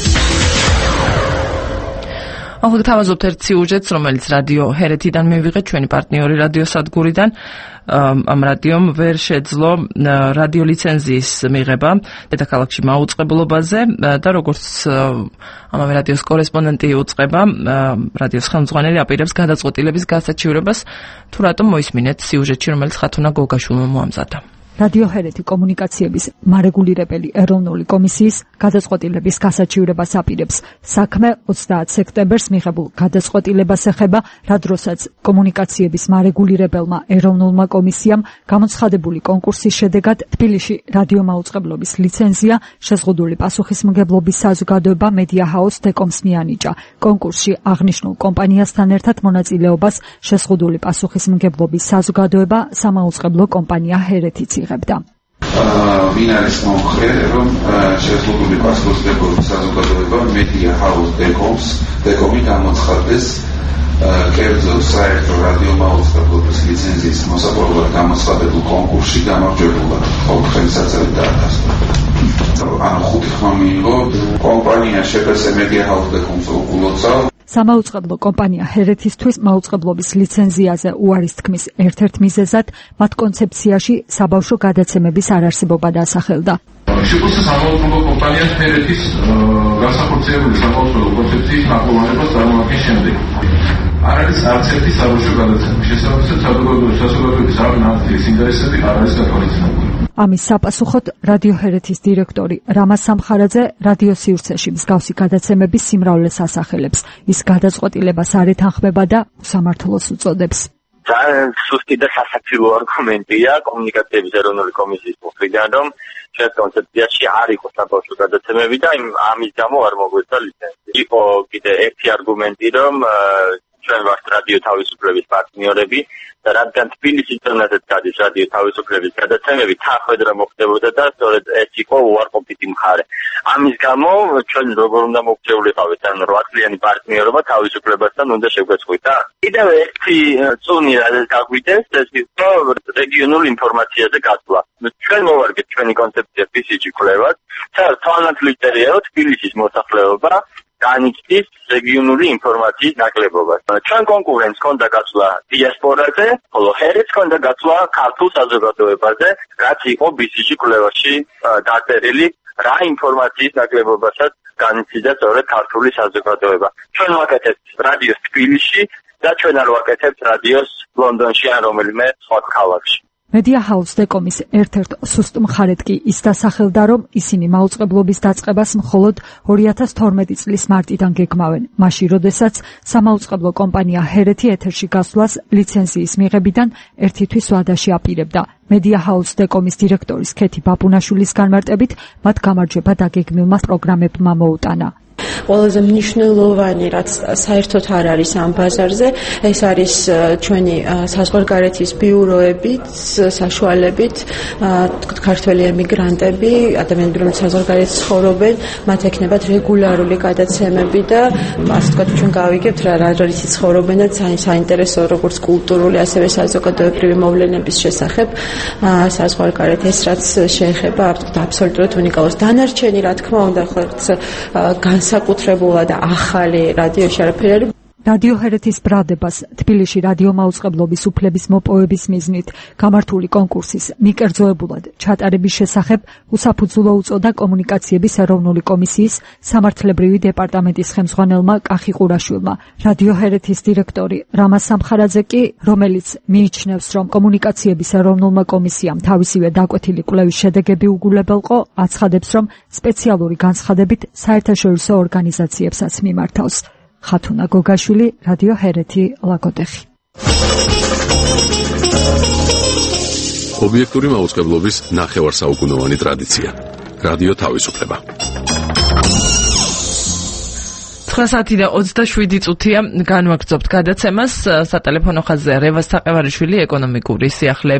ახლა გთავაზობთ ერთ სიუჟეტს, რომელიც რადიო ჰერეთიდან მივიღეთ, ჩვენი პარტნიორი რადიო სადგურიდან. ამ რადიომ ვერ შეძლო რადიო ლიცენზიის მიღება დედაქალაქში მაუწყებლობაზე და როგორც ამავე რადიოს კორესპონდენტი უწყება, რადიოს ხელმძღვანელი აპირებს გადაწყვეტილების გასაჩივრებას, თუ რატომ მოისმინეთ სიუჟეტში, რომელიც ხათუნა გოგაშვილმა მოამზადა. რადიო ჰერეთი კომუნიკაციების მარეგულირებელი ეროვნული კომისიის გადაწყვეტილების გასაჩივრებას აპირებს. საქმე 30 სექტემბერს მიღებულ გადაწყვეტილებას ეხება, რა დროსაც კომუნიკაციების მარეგულირებელმა ეროვნულმა კომისიამ გამოცხადებული კონკურსის შედეგად თბილისში რადიომაუწყებლობის ლიცენზია შეზღუდული პასუხისმგებლობის საზოგადოება Media House Decom-ს მიანიჭა. კონკურსში აღნიშნულ კომპანიასთან ერთად მონაწილეობას შეზღუდული პასუხისმგებლობის საზოგადოება სამაუწყებლო კომპანია ჰერეთიც ვინ არის მომხრე, რომ შეზღუდული პასუხისმგებლობის საზოგადოება Media House Decom-ი გამოცხადდეს კერძო საერთო რადიომაუწყებლობის ლიცენზიის მოსაპოვებლად გამოცხადებულ კონკურსში გამარჯვებულად ყოველდღიური საწევრი დაადასტურა. ანუ 5 ხმა მიიღო კომპანია შპს Media House Decom-ს უკულოცავ. სამაუწყებლო კომპანია ჰერეთისთვის მაუწყებლობის ლიცენზიაზე უარის თქმის ერთ-ერთ მიზეზად მათ კონცეფციაში საბავშვო გადაცემების არარსებობა დასახელდა. შპს სამაუწყებლო კომპანია ჰერეთის განსახორციელებული სამაუწყებლო კონცეფციის ნაკლოვანებას წარმოადგენს შემდეგ. არ არის არც ერთი საბავშვო გადაცემა. შესაბამისად, საზოგადოების არანაირი ინტერესები არ არის გათვალისწინებული. ამის საპასუხოდ რადიო ჰერეთის დირექტორი რამაზ სამხარაძე რადიო სივრცეში მსგავსი გადაცემების სიმრავლეს ასახელებს. ის გადაწყვეტილებას არ ეთანხმება და უსამართლოს უწოდებს. ძალიან სუსტი და სასაცილო არგუმენტია კომუნიკაციების ეროვნული კომისიის მხრიდან, რომ ჩვენს კონცეფციაში არ იყო საბავშვო გადაცემები და ამის გამო არ მოგვეცა ლიცენზია. იყო კიდე ერთი არგუმენტი, რომ ჩვენ ვართ რადიო თავისუფლების პარტნიორები და რადგან თბილისის ზონაზეც გადის რადიო თავისუფლების გადაცემები, თანხმედრა მოხდებოდა და სწორედ ეს იყო უარყოფითი მხარე. ამის გამო ჩვენ როგორ უნდა მოგწეულიყავით, ან 8 წლიანი პარტნიორობა თავისუფლებასთან უნდა შეგვეწყოთ და კიდევ ერთი წუნი რაც გაგვიდეს, ეს იყო რეგიონულ ინფორმაციაზე გასვლა. ჩვენ მოვარგეთ ჩვენი კონცეფცია ფიზიკი კვლევას, თვალნათლივ რომ თბილისის მოსახლეობა განიცდის რეგიონული ინფორმაციის ნაკლებობას. ჩვენ კონკურენტს ჰქონდა გასვლა დიასპორაზე, ხოლო ჰერეთს ჰქონდა გასვლა ქართულ საზოგადოებაზე, რაც იყო BCG კვლევაში დაწერილი, რა ინფორმაციის ნაკლებობასაც განიცდიდა სწორედ ქართული საზოგადოება. ჩვენ ვაკეთებთ რადიოს თბილისში და ჩვენ არ ვაკეთებთ რადიოს ლონდონში ან რომელიმე სხვა ქალაქში. Media House Decom-ის ერთ-ერთ სუსტ მხარედ კი ის დასახელდა, რომ ისინი მაუწყებლობის დაწყებას მხოლოდ 2012 წლის მარტიდან გეგმავენ, მაშინ როდესაც სამაუწყებლო კომპანია ჰერეთი ეთერში გასვლას ლიცენზიის მიღებიდან ერთი თვის ვადაში აპირებდა. Media House Decom-ის დირექტორის ქეთი ბაბუნაშვილის განმარტებით, მათ გამარჯვება დაგეგმილმა პროგრამებმა მოუტანა. ყველაზე მნიშვნელოვანი რაც საერთოდ არ არის ამ ბაზარზე, ეს არის ჩვენი საზღვარგარეთის ბიუროებით, საშუალებით, ქართველი ემიგრანტები, ადამიანები, რომლებიც საზღვარგარეთში ცხოვრობენ, მათ ექნებათ რეგულარული გადაცემები და ასე ვთქვათ, ჩვენ გავიგებთ რა არის ცხოვრობენ და საინტერესო როგორც კულტურული, ასევე საზოგადოებრივი მოვლენების შესახებ საზღვარგარეთ ეს რაც შეეხება აბსოლუტურად უნიკალურს. დანარჩენი რა თქმა უნდა ხერხს განსაკუთრებულა და ახალი რადიოში არაფერი არის. რადიო ჰერეთის ბრალდებას თბილისში რადიო მაუწყებლობის უფლების მოპოვების მიზნით გამართული კონკურსის მიკერძოებულად ჩატარების შესახებ უსაფუძვლო უწოდა კომუნიკაციების ეროვნული კომისიის სამართლებრივი დეპარტამენტის ხელმძღვანელმა კახი ყურაშვილმა. რადიო ჰერეთის დირექტორი რამაზ სამხარაძე კი, რომელიც მიიჩნევს, რომ კომუნიკაციების ეროვნულმა კომისიამ თავისივე დაკვეთილი კვლევის შედეგები უგულებელყო, აცხადებს, რომ სპეციალური განცხადებით საერთაშორისო ორგანიზაციებსაც მიმართავს. ხათუნა გოგაშვილი, რადიო ჰერეთი, ლაგოდეხი. ობიექტური მაუწყებლობის ნახევარსაუკუნოვანი ტრადიცია. რადიო თავისუფლება. 9:27 წუთია განვაგრძობთ გადაცემას სატელეფონო ხაზზე რევაზ თაყევარიშვილი ეკონომიკის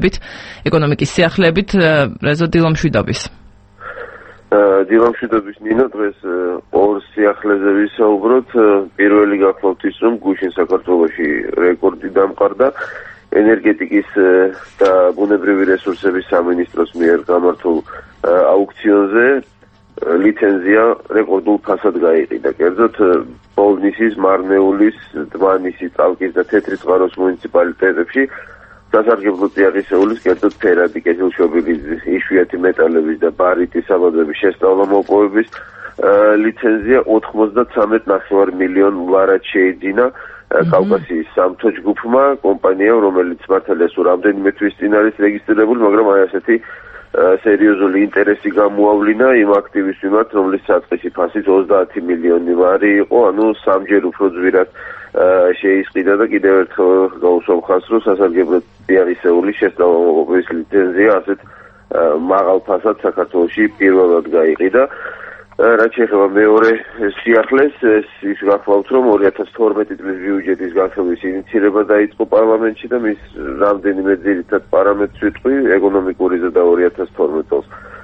სიახლეებით რეზო დილომშვიდობის. დილამშვიდობის ნინო, დღეს ორ სიახლეზე ვისაუბროთ. პირველი გახლავთ ის, რომ გუშინ საქართველოში რეკორდი დამყარდა ენერგეტიკის და ბუნებრივი რესურსების სამინისტროს მიერ გამართულ აუქციონზე ლიცენზია რეკორდულ ფასად გაიყიდა. კერძოდ ბოლნისის, მარნეულის, დმანისის, წალკის და თეთრი წყაროს მუნიციპალიტეტებში სასარგებლო წიაღისეულის, კერძოდ ფერადი, კეთილშობილის, იშვიათი მეტალების და ბარიტის საბადოების შესწავლა მოპოვების ლიცენზია 93.5 მილიონ ლარად შეიძინა კავკასიის სამთო ჯგუფმა, კომპანიამ, რომელიც მართალია სულ რამდენიმე თვის წინ არის რეგისტრირებული, მაგრამ აი ასეთი სერიოზული ინტერესი გამოავლინა იმ აქტივის მიმართ, რომლის საწყისი ფასიც 30 მილიონი ლარი იყო, ანუ სამჯერ უფრო ძვირად შეისყიდა და კიდევ ერთხელ გაუსვამ ხაზს, რომ სასარგებლო წიაღისეულის შესწავლა მოპოვების ლიცენზია ასეთ მაღალ ფასად საქართველოში პირველად გაიყიდა. რაც შეეხება მეორე სიახლეს, ის გახლავთ, რომ 2012 წლის ბიუჯეტის განხილვის ინიციირება დაიწყო პარლამენტში და მის რამდენიმე ძირითად პარამეტრს ვიტყვი, ეკონომიკურიზე და 2012 წელს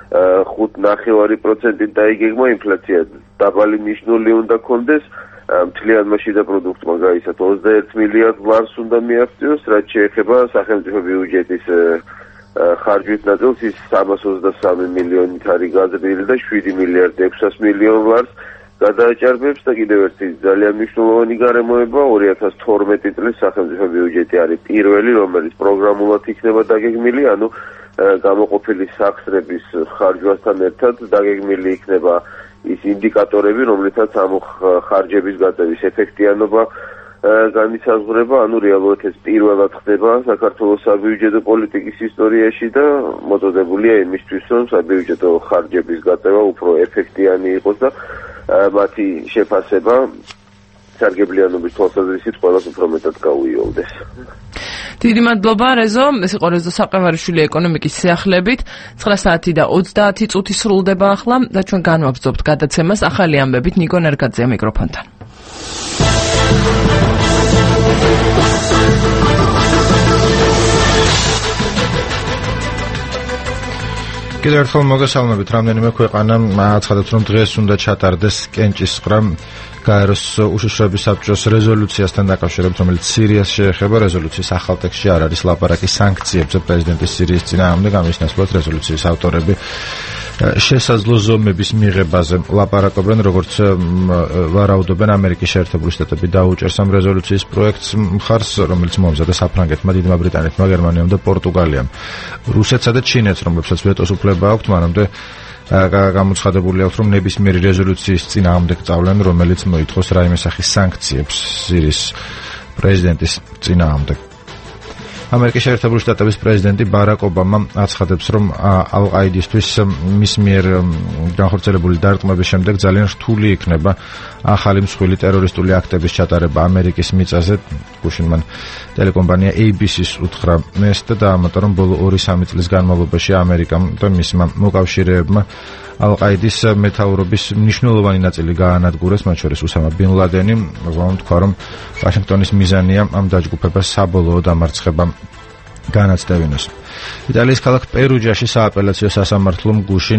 5.9%-ით დაიგეგმა ინფლაცია დაბალი ნიშნული უნდა ქონდეს, მთლიანმა შიდა პროდუქტმა გაიცათ 21 მილიარდ ლარს უნდა მიაღწიოს, რაც შეეხება სახელმწიფო ბიუჯეტის ხარჯვით ნაწილს ის 323 მილიონით არის გაზრდილი და 7 მილიარდ 600 მილიონ ლარს გადააჭარბებს და კიდევ ერთი ძალიან მნიშვნელოვანი გარემოება 2012 წლის სახელმწიფო ბიუჯეტი არის პირველი, რომელიც პროგრამულად იქნება დაგეგმილი, ანუ გამოყოფილი სახსრების ხარჯვასთან ერთად დაგეგმილი იქნება ის ინდიკატორები, რომლითაც ამ ხარჯების გაწევის ეფექტიანობა განისაზღვრება, ანუ რეალურად ეს პირველად ხდება საქართველოს საბიუჯეტო პოლიტიკის ისტორიაში და მოწოდებულია იმისთვის, რომ საბიუჯეტო ხარჯების გატევა უფრო ეფექტიანი იყოს და მათი შეფასება სარგებლიანობის თვალსაზრისით ყველას უფრო მეტად გაუიოლდეს. დიდი მადლობა რეზო, ეს იყო რეზო საყევარიშვილი ეკონომიკის სიახლებით. 9 საათი და 30 წუთი სრულდება ახლა და ჩვენ განვაგრძობთ გადაცემას ახალი ამბებით ნიკო ნერგაძეა მიკროფონთან. კიდევ ერთხელ მოგესალმებით. რამდენიმე ქვეყანა აცხადებს, რომ დღეს უნდა ჩატარდეს კენჭისყრა გაეროს უშიშროების საბჭოს რეზოლუციასთან დაკავშირებით, რომელიც სირიას შეეხება. რეზოლუციის ახალ ტექსტში არ არის ლაპარაკი სანქციებზე პრეზიდენტის სირიის წინააღმდეგ. ამის ნაცვლად რეზოლუციის ავტორები შესაძლო ზომების მიღებაზე ლაპარაკობენ, როგორც ვარაუდობენ ამერიკის შეერთებული შტატები დაუჭერს ამ რეზოლუციის პროექტს მხარს, რომელიც მოამზადა საფრანგეთმა, დიდმა ბრიტანეთმა, გერმანიამ და პორტუგალიამ. რუსეთსა და ჩინეთს, რომლებსაც ვეტოს უფლება აქვთ, მანამდე გამოცხადებული აქვს, რომ ნებისმიერი რეზოლუციის წინააღმდეგ წავლენ, რომელიც მოითხოვს რაიმე სახის სანქციებს სირიის პრეზიდენტის წინააღმდეგ. ამერიკის შეერთებული შტატების პრეზიდენტი ბარაკ ობამა აცხადებს, რომ ალ-ყაიდისთვის მის მიერ განხორციელებული დარტყმების შემდეგ ძალიან რთული იქნება ახალი მსხვილი ტერორისტული აქტების ჩატარება ამერიკის მიწაზე. გუშინ მან ტელეკომპანია ABC-ს უთხრა ეს და დაამატა, რომ ბოლო 2-3 წლის განმავლობაში ამერიკამ და მისმა მოკავშირეებმა ალ-ყაიდის მეთაურობის მნიშვნელოვანი ნაწილი გაანადგურეს, მათ შორის უსამა ბინ ლადენი. თქვა, რომ ვაშინგტონის მიზანია ამ დაჯგუფებას საბოლოო დამარცხება განაცდევინოს. იტალიის ქალაქ პერუჯაში სააპელაციო სასამართლომ გუშინ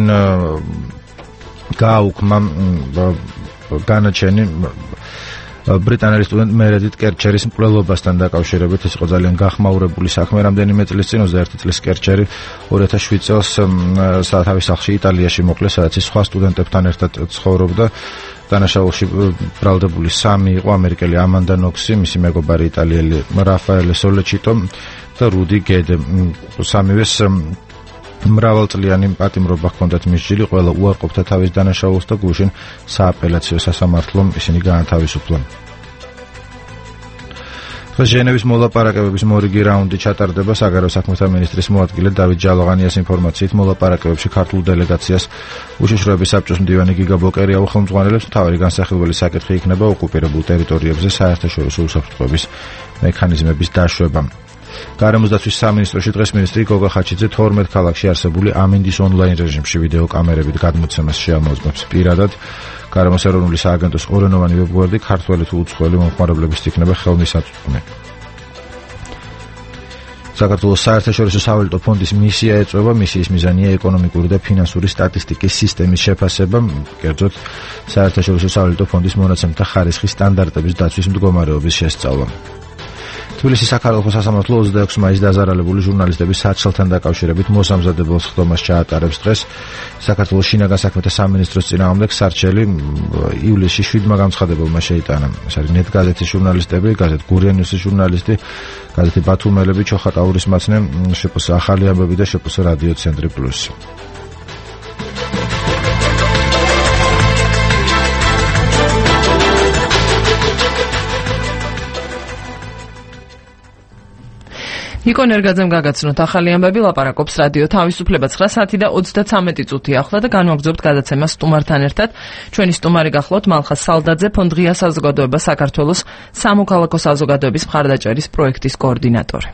გააუქმა განაჩენი ბრიტანელი სტუდენტ მერედით კერჩერის მკვლელობასთან დაკავშირებით. ეს იყო ძალიან გახმაურებული საქმე. რამდენიმე წლის წინ 21 წლის კერჩერი 2007 წელს თავის სახლში იტალიაში მოკლეს, სადაც ის სხვა სტუდენტებთან ერთად ცხოვრობდა. დანაშაულში ბრალდებული 3 იყო: ამერიკელი ამანდა ნოქსი, მისი მეგობარი იტალიელი რაფაელე სოლეჩიტო და რუდი გედე. სამივეს მრავალწლიანი პატიმრობა ჰქონდათ მისჯილი, ყველა უარყოფდა თავის დანაშაულს და გუშინ სააპელაციო სასამართლომ ისინი გაანთავისუფლა. ჟენევის მოლაპარაკებების მორიგი რაუნდი ჩატარდება. საგარეო საქმეთა მინისტრის მოადგილე დავით ჯალაღანიას ინფორმაციით, მოლაპარაკებებში ქართულ დელეგაციას უშიშროების საბჭოს მდივანი გიგა ბოკერია უხელმძღვანელებს. მთავარი განსახილველი საკითხი იქნება ოკუპირებულ ტერიტორიებზე საერთაშორისო უსაფრთხოების მექანიზმების დაშვება. გარემოს დაცვის სამინისტროში დღეს მინისტრი გოგა ხაჩიძე 12 ქალაქში არსებული ამინდის ონლაინ რეჟიმში ვიდეო კამერებით გადმოცემას შეამოწმებს. პირადად გარემოს ეროვნული სააგენტოს ორენოვანი ვებგვერდი ქართველი თუ უცხოელი მომხმარებლების იქნება ხელმისაწვდომი. საქართველოს საერთაშორისო სავალუტო ფონდის მისია ეწევა. მისიის მიზანია ეკონომიკური და ფინანსური სტატისტიკის სისტემის შეფასება, კერძოდ საერთაშორისო სავალუტო ფონდის მონაცემთა ხარისხის სტანდარტების დაცვის მდგომარეობის შესწავლა. თბილისის საქალაქო სასამართლო 26 მაისს დაზარალებული ჟურნალისტების საცალთან დაკავშირებით მოსამზადებელ სხდომას ჩაატარებს დღეს. საქართველოს შინაგან საქმეთა სამინისტროს წინააღმდეგ სარჩელი ივლისში 7 განცხადებელმა შეიტანა. ეს არის ნეტ გაზეთის ჟურნალისტები, გაზეთ გურია ნიუსის ჟურნალისტი, გაზეთი ბათუმელები, ჩოხატაურის მაცნე, შპს ახალი ამბები და შპს რადიო ცენტრი პლუსი. ნიკო ნერგაძემ გაგაცნოთ ახალი ამბები, ლაპარაკობს რადიო თავისუფლება. 9 საათი და 33 წუთი ახლა და განვაგრძობთ გადაცემას სტუმართან ერთად. ჩვენი სტუმარი გახლავთ მალხაზ სალდაძე, ფონდ ღია საზოგადოება საქართველოს სამოქალაქო საზოგადოების მხარდაჭერის პროექტის კოორდინატორი.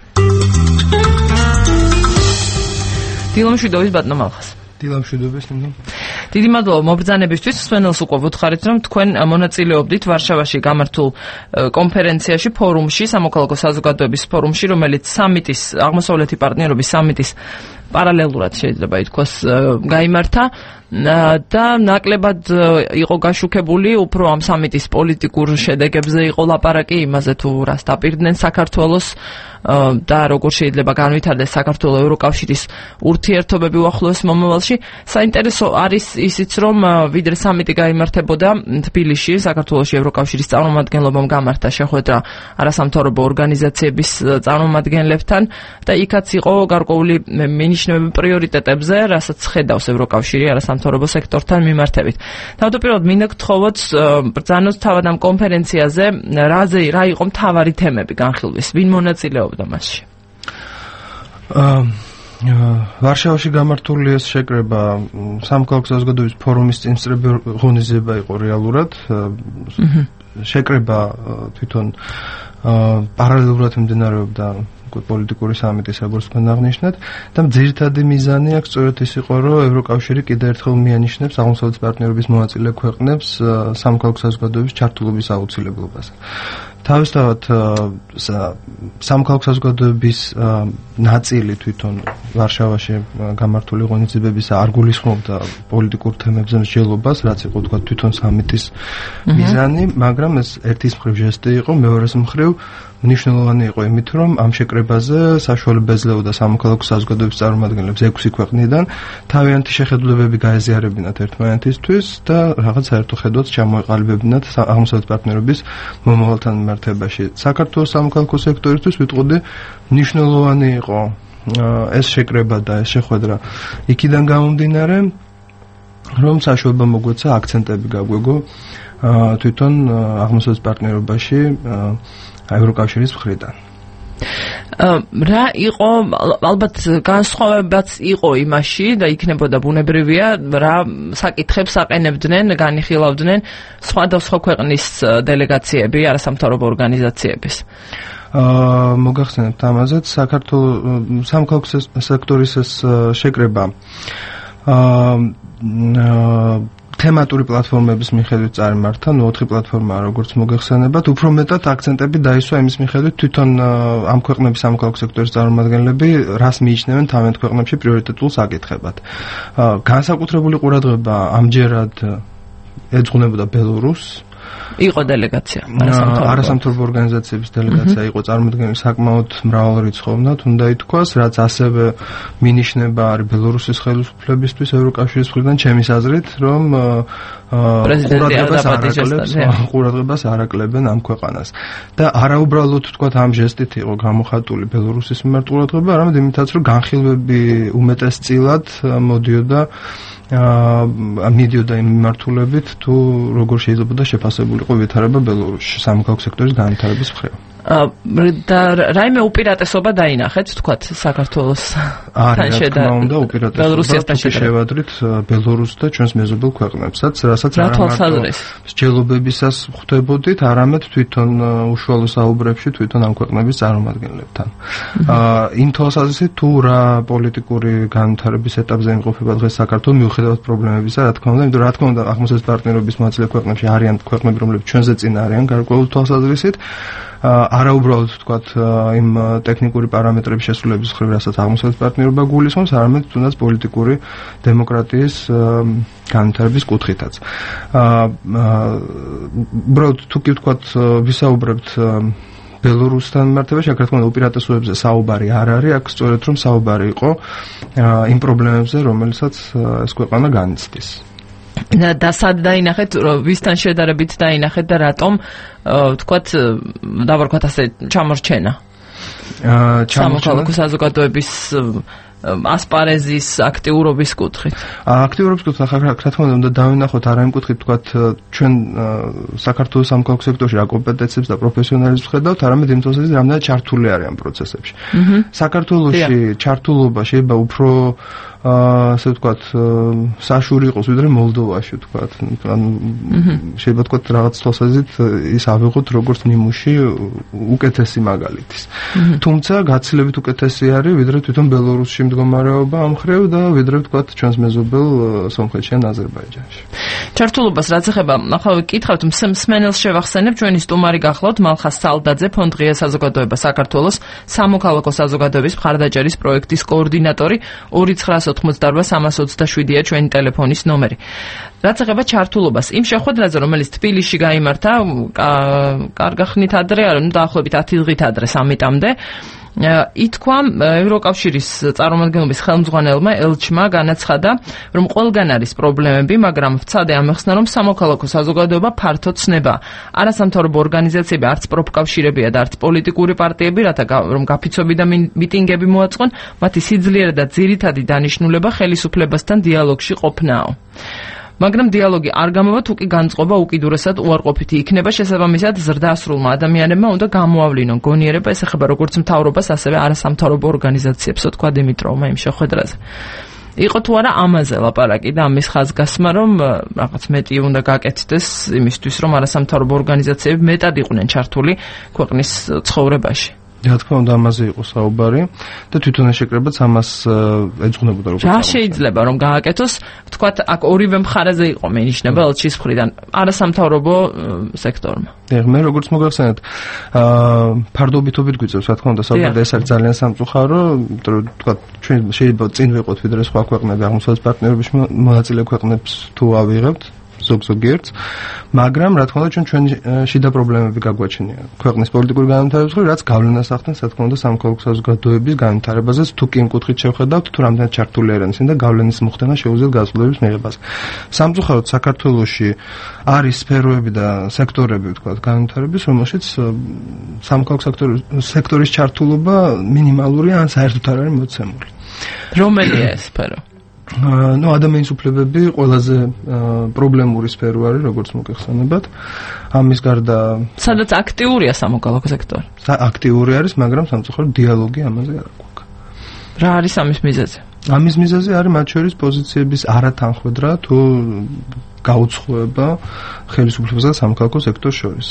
დილამშვიდობის ბატონო მალხაზ. დილამშვიდობის ნინო. დიდი მადლობა მობრძანებისთვის. სვენელს უკვე ვუთხარით, რომ თქვენ მონაწილეობდით ვარშავაში გამართულ კონფერენციაში, ფორუმში, სამოქალაქო საზოგადოების ფორუმში, რომელიც სამიტის, აღმოსავლეთი პარტნიორობის სამიტის პარალელურად შეიძლება ითქვას გაიმართა და ნაკლებად იყო გაშუქებული უფრო ამ სამიტის პოლიტიკურ შედეგებზე იყო ლაპარაკი, იმაზე თუ რას დაპირდნენ საქართველოს და როგორ შეიძლება განვითარდეს საქართველოს ევროკავშირის ურთიერთობები უახლოეს მომავალში. საინტერესო არის ისიც, რომ ვიდრე სამიტი გაიმართებოდა თბილისში, საქართველოში ევროკავშირის წარმომადგენლობამ გამართა შეხვედრა არასამთავრობო ორგანიზაციების წარმომადგენლებთან და იქაც იყო გარკვეული აღინიშნება პრიორიტეტებზე, რასაც ხედავს ევროკავშირი არასამთავრობო სექტორთან მიმართებით. თავდაპირველად მინდა გთხოვოთ ბრძანოთ თავად ამ კონფერენციაზე, რა იყო მთავარი თემები განხილვის, ვინ მონაწილეობდა მასში? ვარშავაში გამართული ეს შეკრება სამოქალაქო საზოგადოების ფორუმის წინსწრები ღონისძიება იყო რეალურად. შეკრება თვითონ პარალელურად მიმდინარეობდა პოლიტიკური სამიტის როგორც აღნიშნეთ და ძირითადი მიზანი აქვს სწორედ ის იყო, რომ ევროკავშირი კიდევ ერთხელ მიანიშნებს აღმოსავლეთის პარტნიორობის მონაწილე ქვეყნებს სამოქალაქო საზოგადოების ჩართულობის აუცილებლობას. თავისთავად სამოქალაქო საზოგადოების ნაწილი თვითონ ვარშავაში გამართული ღონისძიებებისა არ გულისხმობდა პოლიტიკურ თემებზე მსჯელობას, რაც იყო თქვა თვითონ სამიტის მიზანი, მაგრამ ეს ერთის მხრივ ჟესტი იყო, მეორეს მხრივ მნიშვნელოვანი იყო იმით, რომ ამ შეკრებაზე საშუალება ეძლეოდა სამოქალაქო საზოგადოების წარმომადგენლებს 6 ქვეყნიდან თავიანთი შეხედულებები გაეზიარებინათ ერთმანეთისთვის და რაღაც საერთო ხედვაც ჩამოეყალიბებინათ აღმოსავლეთ პარტნიორობის მომავალთან მიმართებაში. საქართველოს სამოქალაქო სექტორისთვის ვიტყოდი მნიშვნელოვანი იყო ეს შეკრება და ეს შეხვედრა იქიდან გამომდინარე, რომ საშუალება მოგვეცა აქცენტები გაგვეგო თვითონ აღმოსავლეთ პარტნიორობაში ევროკავშირის მხრიდან. რა იყო, ალბათ განსხვავებაც იყო იმაში და იქნებოდა ბუნებრივია, რა საკითხებს აყენებდნენ, განიხილავდნენ სხვადასხვა ქვეყნის დელეგაციები, არასამთავრობო ორგანიზაციების. მოგახსენებთ ამაზეც, საქართველოს სამოქალაქო სექტორის ეს შეკრება თემატური პლატფორმების მიხედვით წარიმართა, 4 პლატფორმაა როგორც მოგეხსენებათ, უფრო მეტად აქცენტები დაისვა იმის მიხედვით თვითონ ამ ქვეყნების სამოქალაქო სექტორის წარმომადგენლები რას მიიჩნევენ თავიანთ ქვეყნებში პრიორიტეტულ საკითხებად. განსაკუთრებული ყურადღება ამჯერად ეძღვნებოდა ბელორუსს. იყო დელეგაცია, არასამთავრობო ორგანიზაციების დელეგაცია იყო წარმოდგენილი საკმაოდ მრავალრიცხოვნად, უნდა ითქვას, რაც ასევე მინიშნება არის ბელორუსის ხელისუფლებისთვის ევროკავშირის მხრიდან ჩემის აზრით, რომ ყურადღებას არ აკლებენ ამ ქვეყანას. და არაუბრალოდ თქვათ ამ ჟესტით იყო გამოხატული ბელორუსის მიმართ ყურადღება, არამედ იმითაც, რომ განხილვები უმეტესწილად მიდიოდა იმ მიმართულებით, თუ როგორ შეიძლება შეფასებულიყო ვითარება ბელორუსში სამოქალაქო სექტორის განვითარების მხრივ. და რაიმე უპირატესობა დაინახეთ, თქვათ, საქართველოს თან შედარებით. ბელორუსთან შევადრით ბელორუსს და ჩვენს მეზობელ ქვეყნებსაც, რასაც არ ამარტო მსჯელობებისას ხვდებოდით, არამედ თვითონ უშუალო საუბრებში თვითონ ამ ქვეყნების წარმომადგენლებთან. იმ თვალსაზრისით, თუ რა პოლიტიკური განვითარების ეტაპზე იმყოფება დღეს საქართველო, მიუხედავად პრობლემებისა, რა თქმა უნდა, იმიტომ რომ რა თქმა უნდა აღმოსავლეთის პარტნიორობის მონაწილე ქვეყნებში არიან ქვეყნები, რომლებიც ჩვენზე წინ არიან გარკვეული თვალსაზრისით. არაუბრალოდ ვთქვათ იმ ტექნიკური პარამეტრების შესრულების მხრივ, რასაც აღმოსავლეთის პარტნიორობა გულისხმობს, არამედ თუნდაც პოლიტიკური დემოკრატიის განვითარების კუთხითაც. უბრალოდ თუ კი ვთქვათ ვისაუბრებთ ბელორუსთან მიმართებაში, რა თქმა უნდა უპირატესობებზე საუბარი არ არის, აქ სწორედ რომ საუბარი იყო იმ პრობლემებზე, რომელსაც ეს ქვეყანა განიცდის. და სად დაინახეთ, ვისთან შედარებით დაინახეთ და რატომ ვთქვათ, დავარქვათ ასე, ჩამორჩენა? სამოქალაქო საზოგადოების ასპარეზის აქტიურობის კუთხით. აქტიურობის კუთხით, რა თქმა უნდა, დავინახოთ არა იმ კუთხით, ვთქვათ, ჩვენ საქართველოს სამოქალაქო სექტორში რა კომპეტენციებს და პროფესიონალიზმს ხედავთ, არამედ იმ თვალსაზრისით, რამდენად ჩართული არის ამ პროცესებში. საქართველოში ჩართულობა შეიძლება უფრო ასე ვთქვათ, საშური იყოს ვიდრე მოლდოვაში, ვთქვათ. ანუ შეიძლება ვთქვათ რაღაც თვალსაზრისით ის ავიღოთ როგორც ნიმუში უკეთესი მაგალითის. თუმცა გაცილებით უკეთესი არის ვიდრე თვითონ ბელორუსში მდგომარეობა ამ მხრივ და ვიდრე ვთქვათ ჩვენს მეზობელ სომხეთში ან აზერბაიჯანში. ჩართულობას რაც ეხება, ახლა ვიკითხავთ, მსმენელს შევახსენებ, ჩვენი სტუმარი გახლავთ მალხაზ სალდაძე, ფონდ ღია საზოგადოება საქართველოს სამოქალაქო საზოგადოების მხარდაჭერის პროექტის კოორდინატორი. 2988327-ია ჩვენი ტელეფონის ნომერი. რაც ეხება ჩართულობას, იმ შეხვედრაზე, რომელიც თბილისში გაიმართა, კარგახნით ადრე, დაახლოებით 10 დღით ადრე სამიტამდე, ითქვა ევროკავშირის წარმომადგენლობის ხელმძღვანელმა ელჩმა განაცხადა, რომ ყველგან არის პრობლემები, მაგრამ ვცადე ამეხსნა, რომ სამოქალაქო საზოგადოება ფართოდ ცნება. არასამთავრობო ორგანიზაციები არც პროფკავშირებია და არც პოლიტიკური პარტიები, რათა რომ გაფიცვები და მიტინგები მოაწყონ, მათი სიძლიერე და ძირითადი დანიშნულება ხელისუფლებასთან დიალოგში ყოფნაო. მაგრამ დიალოგი არ გამოვა, თუ კი განწყობა უკიდურესად უარყოფითი იქნება, შესაბამისად ზრდასრულმა ადამიანებმა უნდა გამოავლინონ გონიერება, ეს ეხება როგორც მთავრობას, ასევე არასამთავრობო ორგანიზაციებს, თქვა დიმიტროვმა იმ შეხვედრაზე. იყო თუ არა ამაზე ლაპარაკი და ამის ხაზგასმა, რომ რაღაც მეტი უნდა გაკეთდეს იმისთვის, რომ არასამთავრობო ორგანიზაციები მეტად იყვნენ ჩართული ქვეყნის ცხოვრებაში. რა თქმა უნდა ამაზე იყო საუბარი და თვითონ შეკრებაც ამას ეძღვნებოდა როგორც რა შეიძლება რომ გააკეთოს, ვთქვათ, აქ ორივე მხარეზე იყო მენიშნება ელჩის მხრიდან არასამთავრობო სექტორმა. მე როგორც მოგახსენეთ, ფარდობითობით გვიწევს, რა თქმა უნდა, საუბარი და ეს არის ძალიან სამწუხარო, იმიტომ რომ ვთქვათ, ჩვენ შეიძლება წინ ვიყოთ ვიდრე სხვა ქვეყნები, აღმოსავლეთის პარტნიორობის მონაწილე ქვეყნებს თუ ავიღებთ ზოგიერთ, მაგრამ რა თქმა უნდა ჩვენ შიდა პრობლემები გაგვაჩნია ქვეყნის პოლიტიკური განვითარების მხრივ, რაც გავლენას ახდენს, რა თქმა უნდა, სამოქალაქო საზოგადოების განვითარებაზე, თუ კი იმ კუთხით შევხედავთ, თუ რამდენად ჩართული არიან ისინი და გავლენის მოხდენა შეუძლიათ გაზრდობის მიღებას. სამწუხაროდ საქართველოში არის სფეროები და სექტორები, ვთქვათ, განვითარების, რომელშიც სამოქალაქო სექტორის ჩართულობა მინიმალურია ან საერთოდ არ არის მოცემული. რომელია ეს სფერო? ადამიანის უფლებები ყველაზე პრობლემური სფერო არის, როგორც მოგეხსენებათ. ამის გარდა სადაც აქტიურია სამოქალაქო სექტორი. აქტიური არის, მაგრამ სამწუხაროდ დიალოგი ამაზე არ აქვს. რა არის ამის მიზეზი? ამის მიზეზი არის მათ შორის პოზიციების არათანხმდრა თუ გაუცხოება ხელისუფლებასა და სამოქალაქო სექტორს შორის.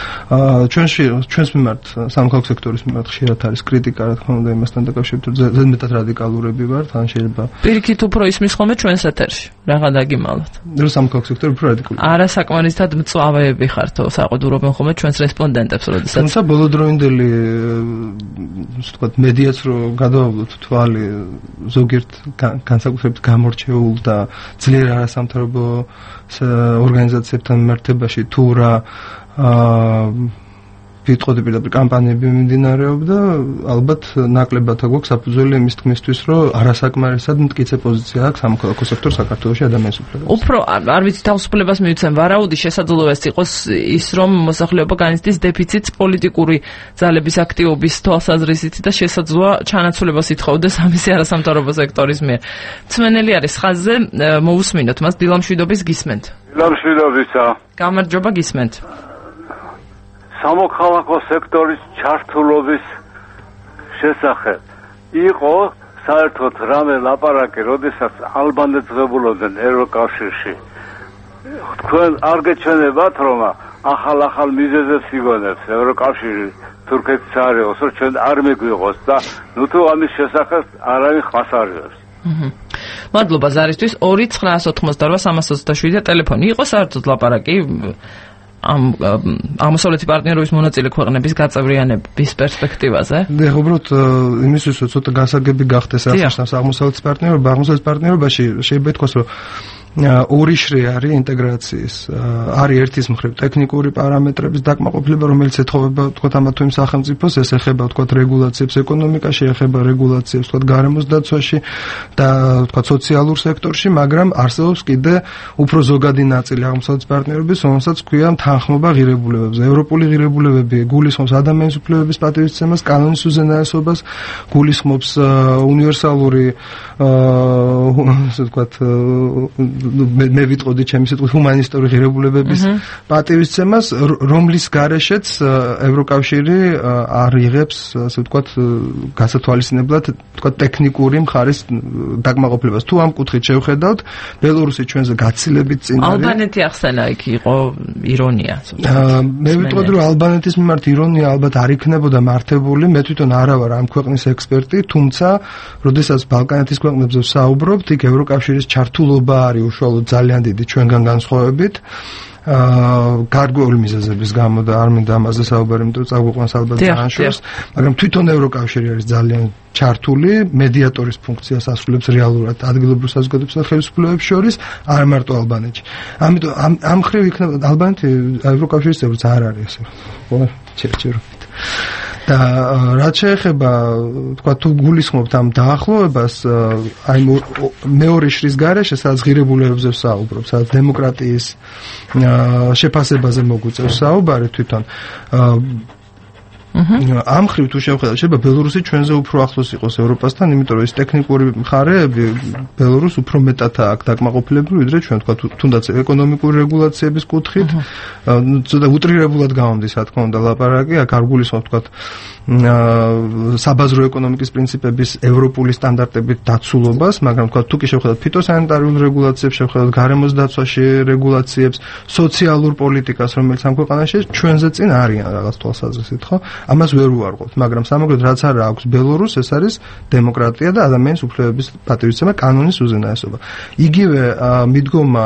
ჩვენს მიმართ, სამოქალაქო სექტორის მიმართ ხშირად არის კრიტიკა, რა თქმა უნდა, იმასთან დაკავშირებით, რომ ზედმეტად რადიკალურები ვართ, ან შეიძლება პირიქით უფრო ისმის ხოლმე ჩვენს ეთერში, რაღა დაგიმალოთ. რომ სამოქალაქო სექტორი უფრო რადიკალურია. არასაკმარისად მწვავეები ხართ, საყოველთაობენ ხოლმე ჩვენს რესპონდენტებს, როდესაც თუმცა ბოლოდროინდელი, ვთქვათ, მედიაც რო გადავავლოთ თვალი ზოგიერთ განსაკუთრებით გამორჩეულ და ძლიერ არასამთავრობო ორგანიზაციებთან მიმართებაში თუ რა ვიტყოდი პირდაპირ კამპანიები მიმდინარეობდა, ალბათ ნაკლებად აგვაქვს საფუძველი იმის თქმისთვის, რომ არასაკმარისად მტკიცე პოზიცია აქვს სამოქალაქო სექტორს საქართველოში ადამიანის უფლებებზე. უფრო არ ვიცი, თავისუფლებას მივიცემ, ვარაუდი შესაძლოა ეს იყოს ის, რომ მოსახლეობა განიცდის დეფიციტს პოლიტიკური ძალების აქტივობის თვალსაზრისით და შესაძლოა ჩანაცვლებას ითხოვდეს ამისი არასამთავრობო სექტორის მიერ. მწმენელი არის ხაზზე, მოусმინოთ მას. დილამშვიდობის გისმენთ. დილამშვიდობისა. გამარჯობა, გისმენთ. სამოქალაქო სექტორის ჩართულობის შესახებ იყო საერთოდ რამე ლაპარაკი, როდესაც ალბანეთს ღებულობდნენ ევროკავშირში. თქვენ არ გეჩვენებათ, რომ ახალ მიზეზებს იგონებს ევროკავშირი თურქეთის არეულს, რომ ჩვენ არ მიგვიღოს და ნუ თუ ამის შესახებ არავინ ხმას არ იღებს. მადლობა ზარისთვის. 2-988-327 ტელეფონი. იყო საერთოდ ლაპარაკი აღმოსავლეთი პარტნიორობის მონაწილე ქვეყნების გაწევრიანების პერსპექტივაზე? უბრალოდ იმისთვის, რომ ცოტა გასაგები გახდეს აღმოსავლეთის პარტნიორობაში, შეიძლება ითქვას, რომ ორი შრე არის ინტეგრაციის. არის ერთის მხრივ ტექნიკური პარამეტრების დაკმაყოფილება, რომელიც ეთხოვება, ვთქვათ, ამა თუ იმ სახელმწიფოს, ეს ეხება, ვთქვათ, რეგულაციებს ეკონომიკაში, ეხება რეგულაციებს, ვთქვათ, გარემოს დაცვაში და, ვთქვათ, სოციალურ სექტორში, მაგრამ არსებობს კიდე უფრო ზოგადი ნაწილი აღმოსავლეთის პარტნიორობის, რომელსაც ქვია თანხმობა ღირებულებებზე. ევროპული ღირებულებები გულისხმობს ადამიანის უფლებების პატივისცემას, კანონის უზენაესობას, გულისხმობს უნივერსალური, ასე ვთქვათ, მე ვიტყოდი ჩემი სიტყვით ჰუმანისტური ღირებულებების პატივისცემას, რომლის გარეშეც ევროკავშირი არ იღებს, ასე ვთქვათ, გასათვალისწინებლად, ვთქვათ, ტექნიკური მხარის დაკმაყოფილებას. თუ ამ კუთხით შევხედავთ, ბელორუსი ჩვენზე გაცილებით წინ არის. ალბანეთი ახსენა იქ იყო ირონია. მე ვიტყოდი, რომ ალბანეთის მიმართ ირონია ალბათ არ იქნებოდა მართებული, მე თვითონ არა ვარ ამ ქვეყნის ექსპერტი, თუმცა, როდესაც ბალკანეთის ქვეყნებზე ვსაუბრობთ, იქ ევროკავშირის ჩართულობა არის უშუალოდ ძალიან დიდი ჩვენგან განსხვავებით. გარკვეული მიზეზების გამო და არ მინდა ამაზე საუბარი, იმიტომ რომ წაგვიყვანს ალბათ განშორს, მაგრამ თვითონ ევროკავშირი არის ძალიან ჩართული, მედიატორის ფუნქციას ასრულებს რეალურად ადგილობრივ საზოგადოებასა და ხელისუფლებებს შორის, არ მარტო ალბანეთში. ამიტომ ამ ხრივ იქნება ალბანეთი ევროკავშირის წევრიც არ არის ესე. ხო, ჩერჩერობით. და რაც შეეხება თქვა თუ გულისხმობთ ამ დაახლოებას აი მეორე შრის გარეშე სადაც ღირებულებებზე საუბრობ, სადაც დემოკრატიის შეფასებაზე მოგვიწევს საუბარი თვითონ ამ ხრივ თუ შევხედავთ, შეიძლება ბელორუსი ჩვენზე უფრო ახლოს იყოს ევროპასთან, იმიტომ რომ ეს ტექნიკური მხარეები ბელორუსს უფრო მეტად აქვს დაკმაყოფილებული, ვიდრე ჩვენ თქვა თუნდაც ეკონომიკური რეგულაციების კუთხით, ცოტა უტრირებულად გამომდის, რა თქმა უნდა, ლაპარაკი, აქ არ გულისხმობ თქვა საბაზრო ეკონომიკის პრინციპების ევროპული სტანდარტებით დაცულობას, მაგრამ თქვა თუ კი შევხედავთ ფიტოსანიტარიულ რეგულაციებს, შევხედავთ გარემოს დაცვაში რეგულაციებს, სოციალურ პოლიტიკას, რომელიც ამ ქვეყანაში ჩვენზე წინ არიან რაღაც თვალსაზრისით, ხო? ამას ვერ უარყოფთ, მაგრამ სამაგროდ რაც არა აქვს ბელორუსს, ეს არის დემოკრატია და ადამიანის უფლებების პატივისცემა, კანონის უზენაესობა. იგივე მიდგომა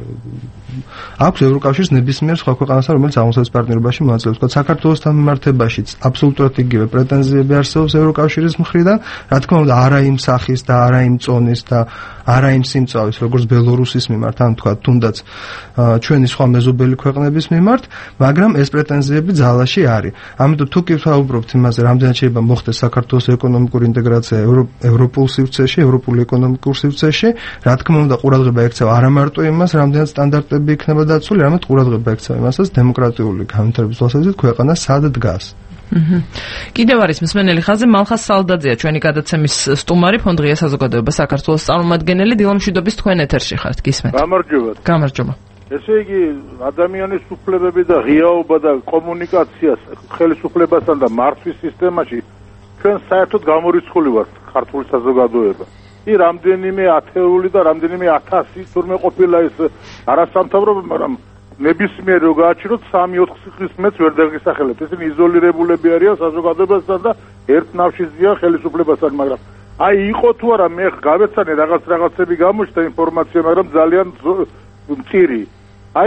აქვს ევროკავშირის ნებისმიერ სხვა ქვეყანასთან, რომელიც აღმოსავლეთის პარტნიორობაში მონაწილეობს. თქვა საქართველოსთან მიმართებაშიც აბსოლუტურად იგივე პრეტენზიები არსებობს ევროკავშირის მხრიდან, რა თქმა უნდა, არა იმ სახის და არა იმ წონის და არა იმ სიმწავის, როგორც ბელორუსის მიმართ, ან თქვა თუნდაც ჩვენი სხვა მეზობელი ქვეყნების მიმართ, მაგრამ ეს პრეტენზიები ძალაში არის. ამიტომ თუ კი ვსაუბრობთ იმაზე, რამდენად შეიძლება მოხდეს საქართველოს ეკონომიკური ინტეგრაცია ევროპულ სივრცეში, ევროპულ ეკონომიკურ სივრცეში, რა თქმა უნდა, ყურადღება ექცევა არა მარტო იმას, რამდენად სტანდარტები იქნება დაცული, არამედ ყურადღება ექცევა იმასაც, დემოკრატიული განვითარების თვალსაზრისით ქვეყანა სად დგას. კიდევ არის მსმენელი ხაზი მალხას სალდაძეა, ჩვენი გადაცემის სტუმარი, ფონდ-ღია საზოგადოება საქართველოს წარმომადგენელი, დილამშვიდობის თქვენ ეთერში ხართ, გისმენთ. გამარჯობა. ესე იგი, ადამიანის უფლებები და ღიაობა და კომუნიკაცია ხელისუფლებასთან და მართვის სისტემაში ჩვენ საერთოდ გამორიცხული ვართ ქართული საზოგადოება. რამდენიმე ათეული და რამდენიმე 1000 თურმე ყოფილა ეს არასამთავრობო, მაგრამ ნებისმიერ რო გააჩინოთ 3-4 წლის მეც ვერ დაგისახელებთ. ესენი იზოლირებულები არიან საზოგადოებასთან და ერთ ნავში ზიან ხელისუფლებასთან, მაგრამ აი იყო თუ არა მე გავეცანე რაღაცები გამოჩნდა ინფორმაცია, მაგრამ ძალიან მწირი. აი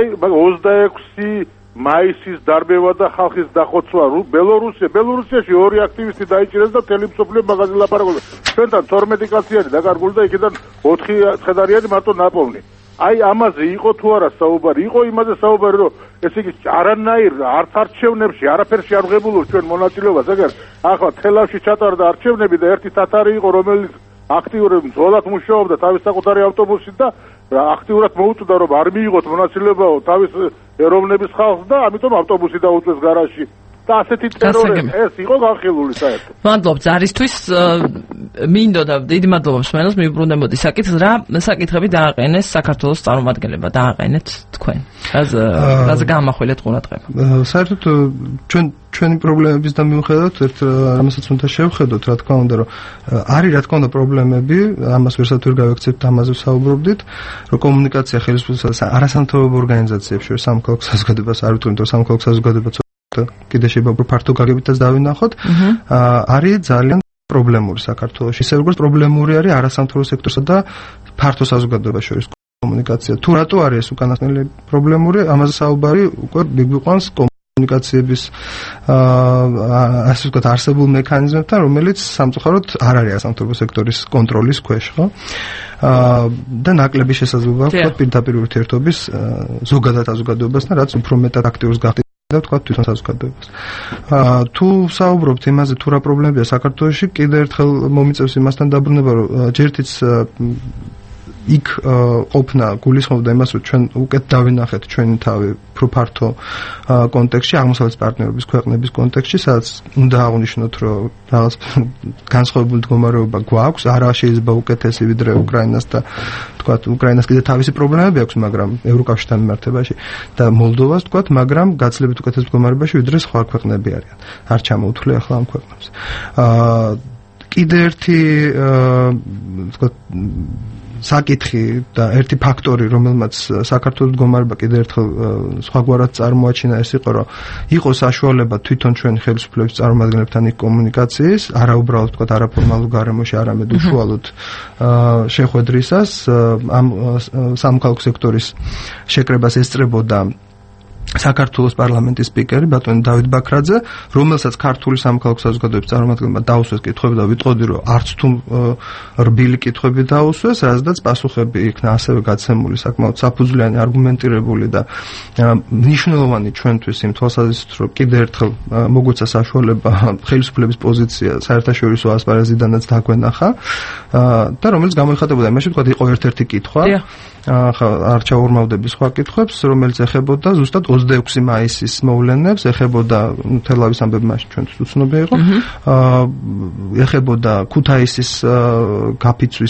26 მაისის დარბევა და ხალხის დახოცვა ბელორუსიაში ორი აქტივისტი დაიჭირეს და მთელი მსოფლიო მაგაზე ლაპარაკობდა. ჩვენთან 12 კაციანი დაკარგული და იქიდან 4 ცხედარიანი მარტო ნაპოვნი. აი ამაზე იყო თუ არა საუბარი? იყო იმაზე საუბარი, რომ ესე იგი არანაირ არც არჩევნებში არაფერში არ ღებულობს ჩვენ მონაწილეობას, ეგარ ახლა თელავში ჩატარდა არჩევნები და ერთი თათარი იყო, რომელიც აქტიურად მძღოლად მუშაობდა თავის საკუთარი ავტობუსით და აქტიურად მოუწოდა, რომ არ მიიღოთ მონაწილეობა თავის ეროვნების ხალხს და ამიტომ ავტობუსი დაუწეს გარაჟში. და ასეთი ტერორიზმი ეს იყო განხილული საერთოდ. მადლობთ ზარისთვის, მინდოდა დიდი მადლობა მსმენელს, მიუბრუნდებოდი საკითხს, რა საკითხები დააყენეს საქართველოს წარმომადგენლებმა, დააყენეთ თქვენ. რაზე გამახვილეთ ყურადღება? საერთოდ ჩვენი პრობლემების და მიუხედავად ერთ რამასაც უნდა შევხედოთ, რა თქმა უნდა, რომ არის რა თქმა უნდა პრობლემები, ამას ვერცად ვერ გავექცევთ, ამაზე ვსაუბრობდით, რომ კომუნიკაცია ხელისუფლებასა და არასამთავრობო ორგანიზაციებს შორის სამოქალაქო საზოგადოებას არ ვიტყვით, რომ სამოქალაქო საზოგადოება კიდე შეიძლება უფრო ფართო გაგებითაც დავინახოთ, არის ძალიან პრობლემური საქართველოში. ისე როგორც პრობლემური არის არასამთავრობო სექტორსა და ფართო საზოგადოებას შორის კომუნიკაცია. თუ რატო არის ეს უკანასკნელი პრობლემური, ამაზე საუბარი უკვე მიგვიყვანს კომუნიკაციების ასე ვთქვათ არსებულ მექანიზმებთან, რომელიც სამწუხაროდ არ არის არასამთავრობო სექტორის კონტროლის ქვეშ, ხო? და ნაკლები შესაძლებლობა აქვს პირდაპირ ურთიერთობის ზოგადად საზოგადოებასთან, რაც უფრო მეტად აქტიურს გახდით და თქვა თვითონ საზოგადოებას. თუ საუბრობთ იმაზე, თუ რა პრობლემებია საქართველოში, კიდევ ერთხელ მომიწევს იმასთან დაბრუნება, რომ ჯერთიც იქ ყოფნა გულისხმობდა იმას, რომ ჩვენ უკეთ დავინახეთ ჩვენი თავი უფრო ფართო კონტექსტში, აღმოსავლეთის პარტნიორობის ქვეყნების კონტექსტში, სადაც უნდა აღვნიშნოთ, რომ რაღაც განსხვავებული მდგომარეობა გვაქვს, არა შეიძლება უკეთესი ვიდრე უკრაინას და თქვათ უკრაინას კიდე თავისი პრობლემები აქვს, მაგრამ ევროკავშირთან მიმართებაში და მოლდოვას თქვათ, მაგრამ გაცილებით უკეთეს მდგომარეობაში ვიდრე სხვა ქვეყნები არიან. არ ჩამოუთვლე ახლა ამ ქვეყნებს. კიდე ერთი თქვათ საკითხი და ერთი ფაქტორი, რომელმაც საქართველოს მდგომარეობა კიდევ ერთხელ სხვაგვარად წარმოაჩინა, ეს იყო, რომ იყო საშუალება თვითონ ჩვენი ხელისუფლების წარმომადგენლებთან იქ კომუნიკაციის, არა უბრალოდ თქვა არაფორმალურ გარემოში, არამედ უშუალოდ შეხვედრისას ამ სამოქალაქო სექტორის შეკრებას ესწრებოდა საქართველოს პარლამენტის სპიკერი ბატონი დავით ბაქრაძე, რომელსაც ქართული სამოქალაქო საზოგადოების წარმომადგენლებმა დაუსვეს კითხვები და ვიტყოდი, რომ არც თუ რბილი კითხვები დაუსვეს, რაზედაც პასუხები იქნა ასევე გაცემული საკმაოდ საფუძვლიანი, არგუმენტირებული და მნიშვნელოვანი ჩვენთვის იმ თვალსაზრისით, რომ კიდევ ერთხელ მოგვეცა საშუალება ხელისუფლების პოზიცია საერთაშორისო ასპარეზიდანაც დაგვენახა და რომელიც გამოიხატებოდა იმაში, თქვა იყო ერთ-ერთი კითხვა არ ჩაურმავდები სხვა კითხვებს, რომელიც ეხებოდა ზუსტად 26 მაისის მოვლენებს, ეხებოდა თელავის ამბები მაშინ ჩვენთვის უცნობი იყო, ეხებოდა ქუთაისის გაფიცვის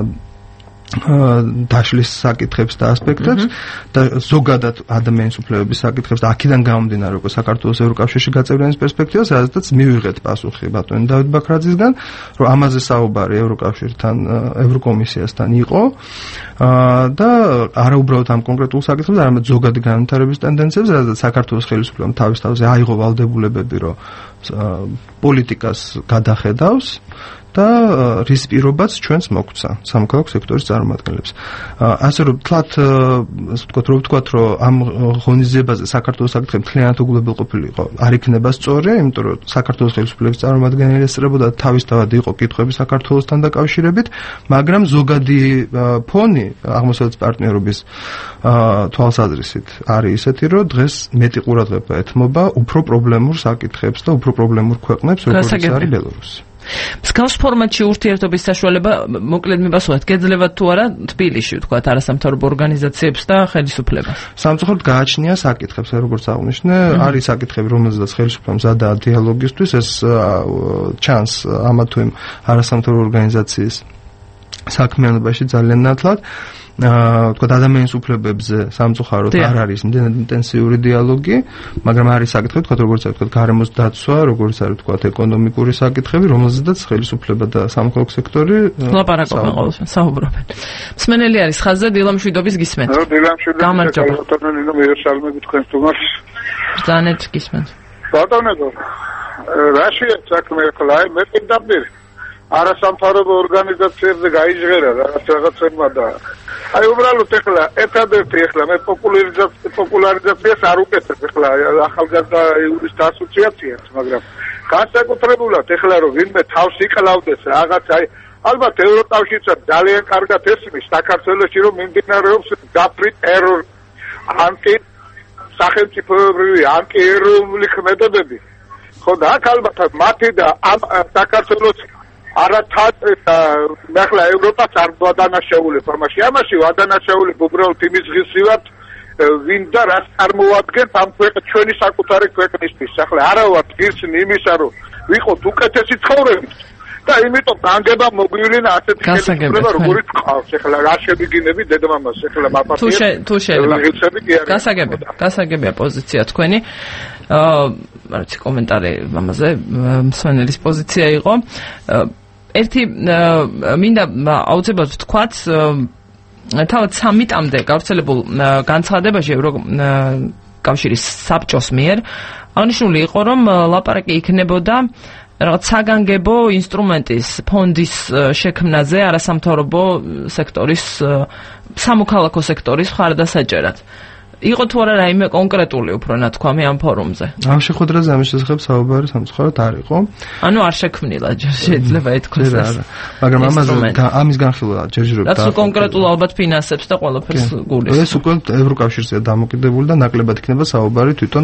დაშლის საკითხებს და ასპექტებს და ზოგადად ადამიანის უფლებების საკითხებს და აქედან გამომდინარე უკვე საქართველოს ევროკავშირში გაწევრიანების პერსპექტივას, რაზედაც მივიღეთ პასუხი ბატონი დავით ბაქრაძისგან, რომ ამაზე საუბარი ევროკავშირთან, ევროკომისიასთან იყო და არა უბრალოდ ამ კონკრეტულ საკითხებზე, არამედ ზოგადი განვითარების ტენდენციებზე, რაზედაც საქართველოს ხელისუფლებამ თავის თავზე აიღო ვალდებულებები, რომ პოლიტიკას გადახედავს და რის პირობაც ჩვენს მოგვცა სამოქალაქო სექტორის წარმომადგენლებს. ასე რომ თლათ ასე ვთქვათ, რომ ამ ღონისძიებაზე საქართველოს საკითხი მთლიანად უგულებელყოფილიყო, არ იქნება სწორი, იმიტომ რომ საქართველოს ხელისუფლების წარმომადგენელი ესწრებოდა თავისთავად იყო კითხვები საქართველოსთან დაკავშირებით, მაგრამ ზოგადი ფონი აღმოსავლეთის პარტნიორობის თვალსაზრისით არის ისეთი, რომ დღეს მეტი ყურადღება ეთმობა უფრო პრობლემურ საკითხებს და უფრო პრობლემურ ქვეყნებს, როგორც არის ბელორუსი. მსგავს ფორმატში ურთიერთობის საშუალება მოკლედ მიბასუათ, გეძლევათ თუ არა თბილისში, ვთქვათ, არასამთავრობო ორგანიზაციებს და ხელისუფლებას? სამწუხაროდ გააჩნია საკითხებს, როგორც აღნიშნე, არის საკითხები, რომელზედაც ხელისუფლება諭ზადაა დიალოგისთვის, ეს ჩანს ამა თუ იმ არასამთავრობო ორგანიზაციის საქმიანობაში ძალიან ნათლად. ვთქვათ, ადამიანის უფლებებზე სამწუხაროდ არ არის ინტენსიური დიალოგი, მაგრამ არის საკითხები, ვთქვათ, როგორც არის, ვთქვათ, გარემოს დაცვა, როგორც არის, ვთქვათ, ეკონომიკური საკითხები, რომელზედაც ხელისუფლება და სამოქალაქო სექტორი ლაპარაკობენ ყოველთვის, საუბრობენ. მსმენელი არის ხაზზე, დილა მშვიდობის გისმენთ. გამარჯობა. ბატონო, მიერსალმები თქვენ თუმას. ბრძანეთ გისმენთ. ბატონო, რაშია საქმე ახლა, მე პირდაპირ არასამთავრობო ორგანიზაციებზე გაიჟღერა რაღაცებმა და აი უბრალოდ ახლა ერთადერთი ახლა მე პოპულარიზაციას არ უკეთებ ახლა ახალგაზრდა იურისტთა ასოციაციას, მაგრამ განსაკუთრებულად ახლა რომ ვინმე თავს იკლავდეს რაღაც აი ალბათ ევროკავშირსაც ძალიან კარგად ესმის საქართველოში რომ მიმდინარეობს დაფრით ერორ სახელმწიფოებრივი ანტიეროვნული ქმედებები, ხო და აქ ალბათ მათი და ამ საქართველოს არათად ახლა ევროპას არ ვადანაშაულებ ამაში. ამაში ვადანაშაულებ უბრალოდ იმის ღირსივად, ვინ და რას წარმოადგენს ამ ჩვენი საკუთარი ქვეყნისთვის. ახლა არა ვარ ღირსნი იმისა, რომ ვიყოთ უკეთესი ცხოვრებით და იმიტომ განგება მოგვივლინა ასეთი ხელისუფლება, როგორიც ყავს. ახლა რა შევიგინები დედმამას, ახლა მაპატია. თუ შეიძლება. გასაგებია პოზიცია თქვენი. არც კომენტარი ამაზე მსმენელის პოზიცია იყო. ერთი მინდა აუცილებლად ვთქვათ, თავად სამიტამდე გავრცელებულ განცხადებაში ევროკავშირის საბჭოს მიერ აღნიშნული იყო, რომ ლაპარაკი იქნებოდა რაღაც საგანგებო ინსტრუმენტის ფონდის შექმნაზე არასამთავრობო სექტორის, სამოქალაქო სექტორის მხარდასაჭერად. იყო თუ არა რაიმე კონკრეტული უფრო ნათქვამი ამ ფორუმზე? ამ შეხვედრაზე ამის შესახებ საუბარი სამწუხაროდ არ იყო. ანუ არ შექმნილა შეიძლება ეთქვას ეს. მაგრამ ამის განხილვა ჯერჯერობით რაც კონკრეტულ ალბათ ფინანსებს და ყველაფერს გულისხმობს. ეს უკვე ევროკავშირზეა დამოკიდებული და ნაკლებად იქნება საუბარი თვითონ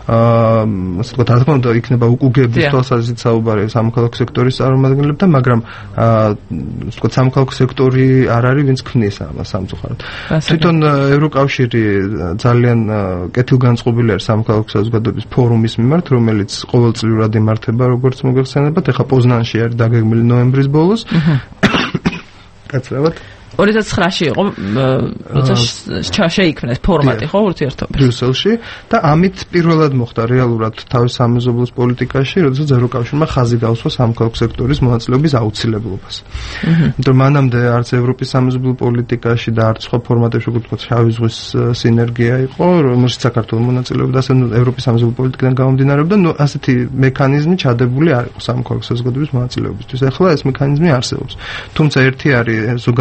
ასე ვთქვათ, რა თქმა უნდა იქნება უკუგების თვალსაზრისით საუბარი სამოქალაქო სექტორის წარმომადგენლებთან, მაგრამ ასე ვთქვათ, სამოქალაქო სექტორი არ არის ვინც ქმნის ამას სამწუხაროდ. თვითონ ევროკავშირი ძალიან კეთილგანწყობილი არის სამოქალაქო საზოგადოების ფორუმის მიმართ, რომელიც ყოველწლიურად იმართება, როგორც მოგეხსენებათ, ეხლა პოზნანში არის დაგეგმილი ნოემბრის ბოლოს. კაცრავად 2009-ში იყო, როცა შეიქმნეს ფორმატი, ხო, ურთიერთობის ბრიუსელში და ამით პირველად მოხდა რეალურად თავის სამეზობლოს პოლიტიკაში, როდესაც ევროკავშირმა ხაზი გაუსვა სამოქალაქო სექტორის მონაწილეობის აუცილებლობას. იმიტომ რომ მანამდე არც ევროპის სამეზობლო პოლიტიკაში და არც სხვა ფორმატებში, როგორც ვთქვათ, შავი ზღვის სინერგია იყო, რომელშიც საქართველოს მონაწილეობდა, ასე ევროპის სამეზობლო პოლიტიკიდან გამომდინარეობდა, ასეთი მექანიზმი ჩადებული არ იყო სამოქალაქო საზოგადოების მონაწილეობისთვის. ახლა ეს მექანიზმი არსებობს. თუმცა ერთი არის ზოგადევროპულ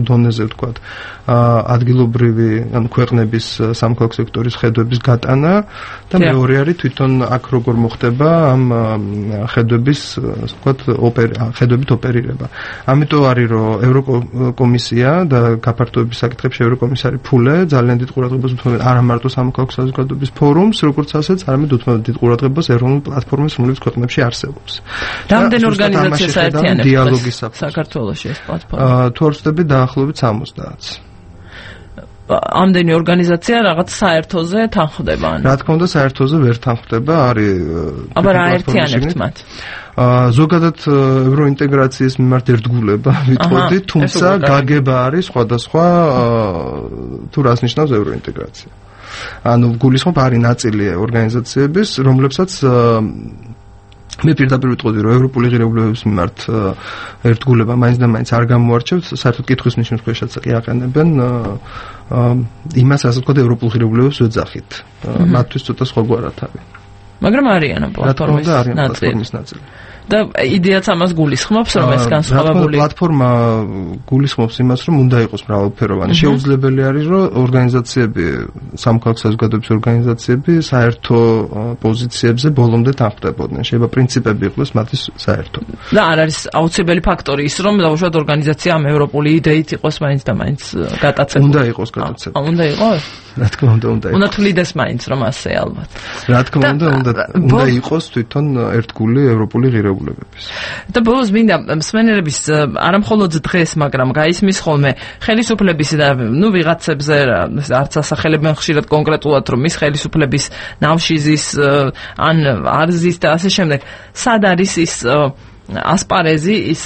დონეზე ვთქვათ, ადგილობრივი ან ქვეყნების სამოქალაქო სექტორის ხედვების გატანა და მეორე არის თვითონ აქ როგორ მოხდება ამ ხედვების, ვთქვათ, ხედვებით ოპერირება. ამიტომ არის რომ ევროკომისია და გაფართოების საკითხებში ევროკომისარი ფულე ძალიან დიდ ყურადღებას უთმობენ არა მარტო სამოქალაქო საზოგადოების ფორუმს, როგორც ასეც, არამედ უთმობენ დიდ ყურადღებას ეროვნულ პლატფორმებს, რომლებიც ქვეყნებში არსებობს. რამდენი ორგანიზაცია საერთიანებს საქართველოში ეს პლატფორმა? თუ არ ვცდები, დაახლოებით 70-ს. ამდენი ორგანიზაცია რაღაც საერთოზე თანხდება ანუ. რა თქმა უნდა, საერთოზე ვერ თანხდება, არის აბა რა ერთიანებთ მათ? ზოგადად ევროინტეგრაციის მიმართ ერთგულება ვიტყოდი, თუმცა გაგება არის სხვადასხვა თუ რას ნიშნავს ევროინტეგრაცია. ანუ გულისხმობ არის ნაწილი ორგანიზაციების, რომლებსაც მე პირდაპირ ვიტყოდი, რომ ევროპული ღირებულებების მიმართ ერთგულება მაინც და მაინც არ გამოარჩევთ, საერთოდ კითხვის ნიშნის ქვეშაც კი აყენებენ იმას, ასე ვთქვათ, ევროპულ ღირებულებებს ვეძახით. მათთვის ცოტა სხვაგვარად არის. მაგრამ არიან პლატფორმის ნაწილი. და იდეაც ამას გულისხმობს, რომ ეს განსხვავებული პლატფორმა გულისხმობს იმას, რომ უნდა იყოს მრავალფეროვანი. შეუძლებელი არის, რომ ორგანიზაციები, სამოქალაქო საზოგადოების ორგანიზაციები საერთო პოზიციებზე ბოლომდე თანხმდებოდნენ. შეიძლება პრინციპები იყოს მათი საერთო. და არ არის აუცილებელი ფაქტორი ის, რომ დაუშვათ ორგანიზაცია ამ ევროპული იდეით იყოს მაინც და მაინც გატაცებული. უნდა იყოს გატაცებული. უნდა იყოს? რა თქმა უნდა, უნდა იყოს. უნდა თulides მაინც რომ ასე ალბათ. რა თქმა უნდა იყოს თვითონ ერთგული ევროპული ღირებულებების. და ბოლოს მინდა მსმენელების არა მხოლოდ დღეს, მაგრამ გაისმის ხოლმე ხელისუფლების და ვიღაცებზე არც ასახელებენ ხშირად კონკრეტულად, რომ ის ხელისუფლების ნავშიზის ან არზის და ასე შემდეგ. სად არის ის ასპარეზი, ის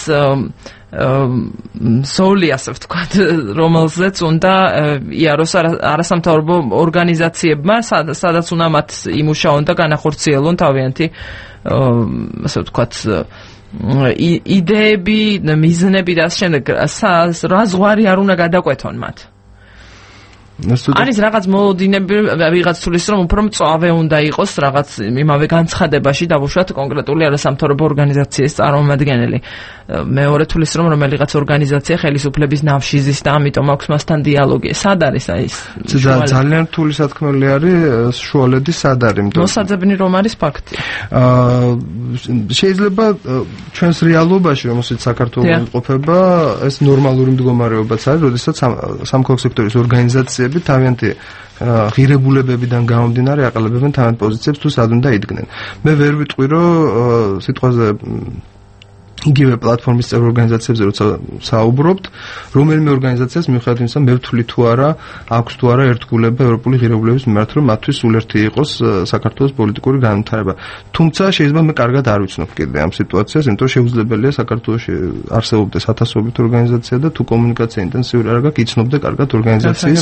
სოლი, ასე ვთქვათ, რომელზეც უნდა იაროს არასამთავრობო ორგანიზაციებმა, სადაც უნდა მათ იმუშაონ და განახორციელონ თავიანთი, ასე ვთქვათ, იდეები, მიზნები და ასე შემდეგ. რა ზღვარი არ უნდა გადაკვეთონ მათ? არის რაღაც მოლოდინები, ვიღაც თulis რომ უფრო მწვავე უნდა იყოს რაღაც იმავე განცხადებაში დავუშვათ კონკრეტული არასამთავრობო ორგანიზაციის წარმომადგენელი. მეორე თulis რომ რომელიღაც ორგანიზაცია ხელისუფლების ნავშიზის და ამიტომ აქვს მასთან დიალოგი. სად არის ეს? ძალიან რთული სათქმელი არის შუალედი სად არის? მოსაძებნი რომ არის ფაქტი. შეიძლება ჩვენს რეალობაში, რომელსაც საქართველოს იმყოფება, ეს ნორმალური მდგომარეობაც არის, როდესაც სამოქალაქო სექტორის ორგანიზაციები თავიანთი ღირებულებებიდან გამომდინარე აყალიბებენ თავიანთ პოზიციებს თუ სად უნდა იდგნენ. მე ვერ ვიტყვი, რომ სიტყვაზე იგივე პლატფორმის წევრ ორგანიზაციებზე როცა საუბრობთ, რომელიმე ორგანიზაციას მიუხედავად იმისა, მე ვთვლი თუ არა, აქვს თუ არა ერთგულება ევროპული ღირებულების მიმართ, რომ მათთვის სულ ერთი იყოს საქართველოს პოლიტიკური განვითარება. თუმცა შეიძლება მე კარგად არ ვიცნობ კიდე ამ სიტუაციას, იმიტომ შეუძლებელია საქართველოში არსებობდეს ათასობით ორგანიზაცია და თუ კომუნიკაცია ინტენსიური არ გაქვს, იცნობდე კარგად ორგანიზაციის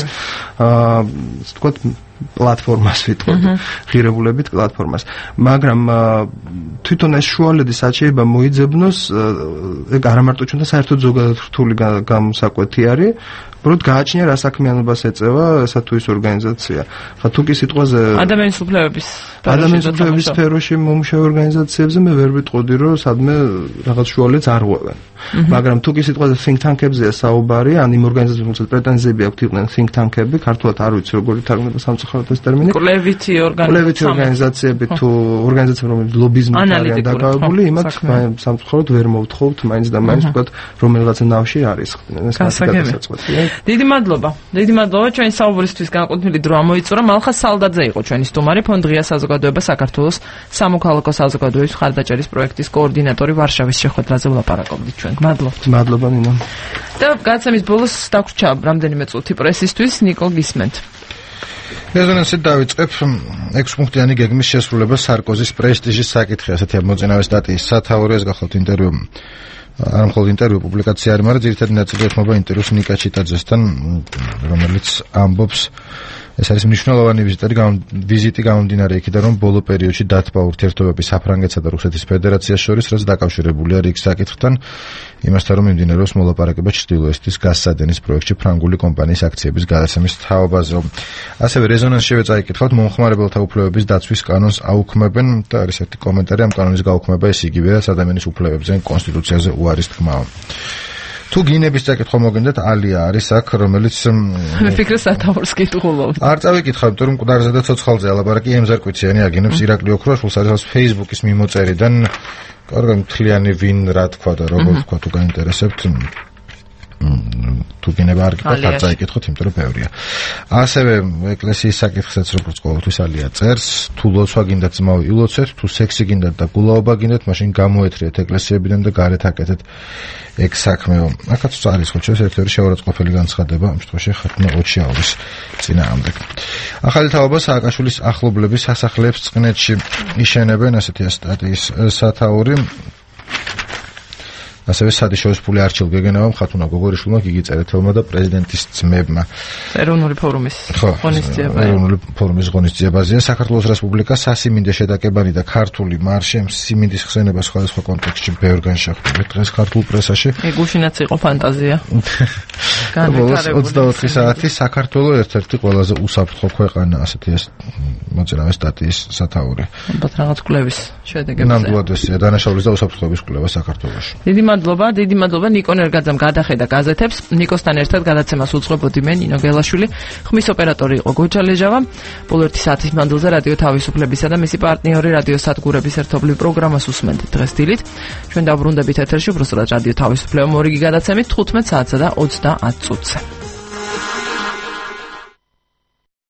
ვთქვათ პლატფორმას ვიტყოდი, ღირებულებით პლატფორმას. მაგრამ თვითონ ეს შუალედი სად შეიძლება მოიძებნოს, ეგ არა მარტო ჩვენთან საერთოდ ზოგადად რთული გამოსაკვეთი არის, უბრალოდ გააჩნია რა საქმიანობას ეწევა ესა თუ ის ორგანიზაცია. ხა თუ კი სიტყვაზე ადამიანის უფლებების სფეროში მომუშავე ორგანიზაციებზე მე ვერ ვიტყოდი, რომ სადმე რაღაც შუალედს არ ღვევენ. მაგრამ თუ კი სიტყვაზე think tank-ებზეა საუბარი, ან იმ ორგანიზაციებს, რომელსაც პრეტენზიები აქვთ იყვნენ think tank-ები, ქართულად არ ვიცი როგორ ითარგმნება სამწუხაროდ ეს ტერმინი. კვლევითი ორგანიზაციები თუ ორგანიზაციები, რომლებიც ლობიზმით არიან დაკავებული, იმათ სამწუხაროდ ვერ მოვთხოვთ მაინც და მაინც ვთქვათ, რომელიღაცა ნავში არის. ეს გასაგებია. დიდი მადლობა. ჩვენი საუბრისთვის განკუთვნილი დრო ამოიწურა. მალხა სალდაძე იყო ჩვენი სტუმარი, ფონდ ღია საზოგადოება საქართველოს სამოქალაქო საზოგადოების მხარდაჭერის პროექტის კოორდინატორი. ვარშავის შეხვედრაზე ვლაპარაკობდით ჩვენ. მადლობა ნინო. და გაცემის ბოლოს დაგვრჩა რამდენიმე წუთი პრესისთვის. ნიკო, გისმენთ. რეზონანსით დავიწყებ 6 პუნქტიანი გეგმის შესრულება სარკოზის პრესტიჟის საკითხი, ასეთი ამოწინავე სტატიის სათაური. ეს გახლავთ ინტერვიუ, არა მხოლოდ ინტერვიუ, პუბლიკაცია არის, მაგრამ ძირითადი ნაწილი ეხმობა ინტერვიუს ნიკა ჩიტაძესთან, რომელიც ამბობს, ეს არის მნიშვნელოვანი ვიზიტი გამომდინარე იქიდან, რომ ბოლო პერიოდში დათბა ურთიერთობები საფრანგეთსა და რუსეთის ფედერაციას შორის, რაც დაკავშირებულია რიგ საკითხთან, იმასთან, რომ მიმდინარეობს მოლაპარაკება ჩრდილოეთის გაზსადენის პროექტში ფრანგული კომპანიის აქციების გადაცემის თაობაზე. ასევე რეზონანსშივე წაიკითხავთ, მომხმარებელთა უფლებების დაცვის კანონს აუქმებენ და არის ერთი კომენტარი, ამ კანონის გაუქმება ეს იგივეა ადამიანის უფლებებზე, კონსტიტუციაზე უარის თქმაა. თუ გინების წაკითხვა მოგინდათ, ალია არის აქ, რომელიც მე ფიქრობ სათაურს კითხულობთ. არ წავიკითხავ, იმიტომ რომ მკვდარზე და ცოცხალზე ალაბარაკი ემზარკვიციანი აგინებს ირაკლი ოქროშვილს, არის Facebook-ის მიმოწერიდან, კარგი მთლიანი ვინ რა თქვა და როგორ თქვა თუ გაინტერესებთ. თუ გინება არ გიყავთ, არ წაიკითხოთ, იმიტომ რომ ბევრია. ასევე ეკლესიის საკითხსაც როგორც ყოველთვის ალია წერს, თუ ლოცვა გინდათ ძმაო ილოცეთ, თუ სექსი გინდათ და გულაობა გინდათ, მაშინ გამოეთრიეთ ეკლესიებიდან და გარეთ აკეთეთ ეგ საქმეო. აქაც არის ხო ჩვენ ერთ-ერთი შეურაცხყოფელი განცხადება, ამ შემთხვევაში ხათუნა ოჩიაურის წინააღმდეგ. ახალი თაობა სააკაშვილის ახლობლების სასახლეებს წყნეთში იშენებენ, ასეთია სტატიის სათაური. ასევე სადიშოვის ფული არჩილ გეგენავამ ხათუნა გოგორიშვილმა გიგი წერეთელმა და პრეზიდენტის ძმებმა. ეროვნული ფორუმის ღონისძიება. ეროვნული ფორუმის ღონისძიებაზეა საქართველოს რესპუბლიკა სასიმინდე შედაკებანი და ქართული მარში სიმინდის ხსენება სხვადასხვა კონტექსტში ბევრგან შეხვდება დღეს ქართულ პრესაში. ეგუშინაც იყო ფანტაზია. ბოლოს 24 საათი საქართველოს ერთ-ერთი ყველაზე უსაფრთხო ქვეყანა, ასეთია მოძრავი სტატიის სათაური. ალბათ რაღაც კვლევის შედეგებზე. ნამდვილად ესეა დანაშაულის და უსაფრთხოების კვლევა საქართველოში. დიდი მადლობა ნიკო ნერგაძემ გადახედა გაზეთებს. ნიკოსთან ერთად გადაცემას უძღვებოდი მე ნინო გელაშვილი. ხმის ოპერატორი იყო გოჩა ლეჟავა. ბოლო 1 საათის მანძილზე რადიო თავისუფლებისა და მისი პარტნიორი რადიო სადგურების ერთობლივ პროგრამას უსმენთ დღეს დილით. ჩვენ დავბრუნდებით ეთერში უბრალოდ რადიო თავისუფლება მორიგი გადაცემით 15 საათსა და 30 წუთზე.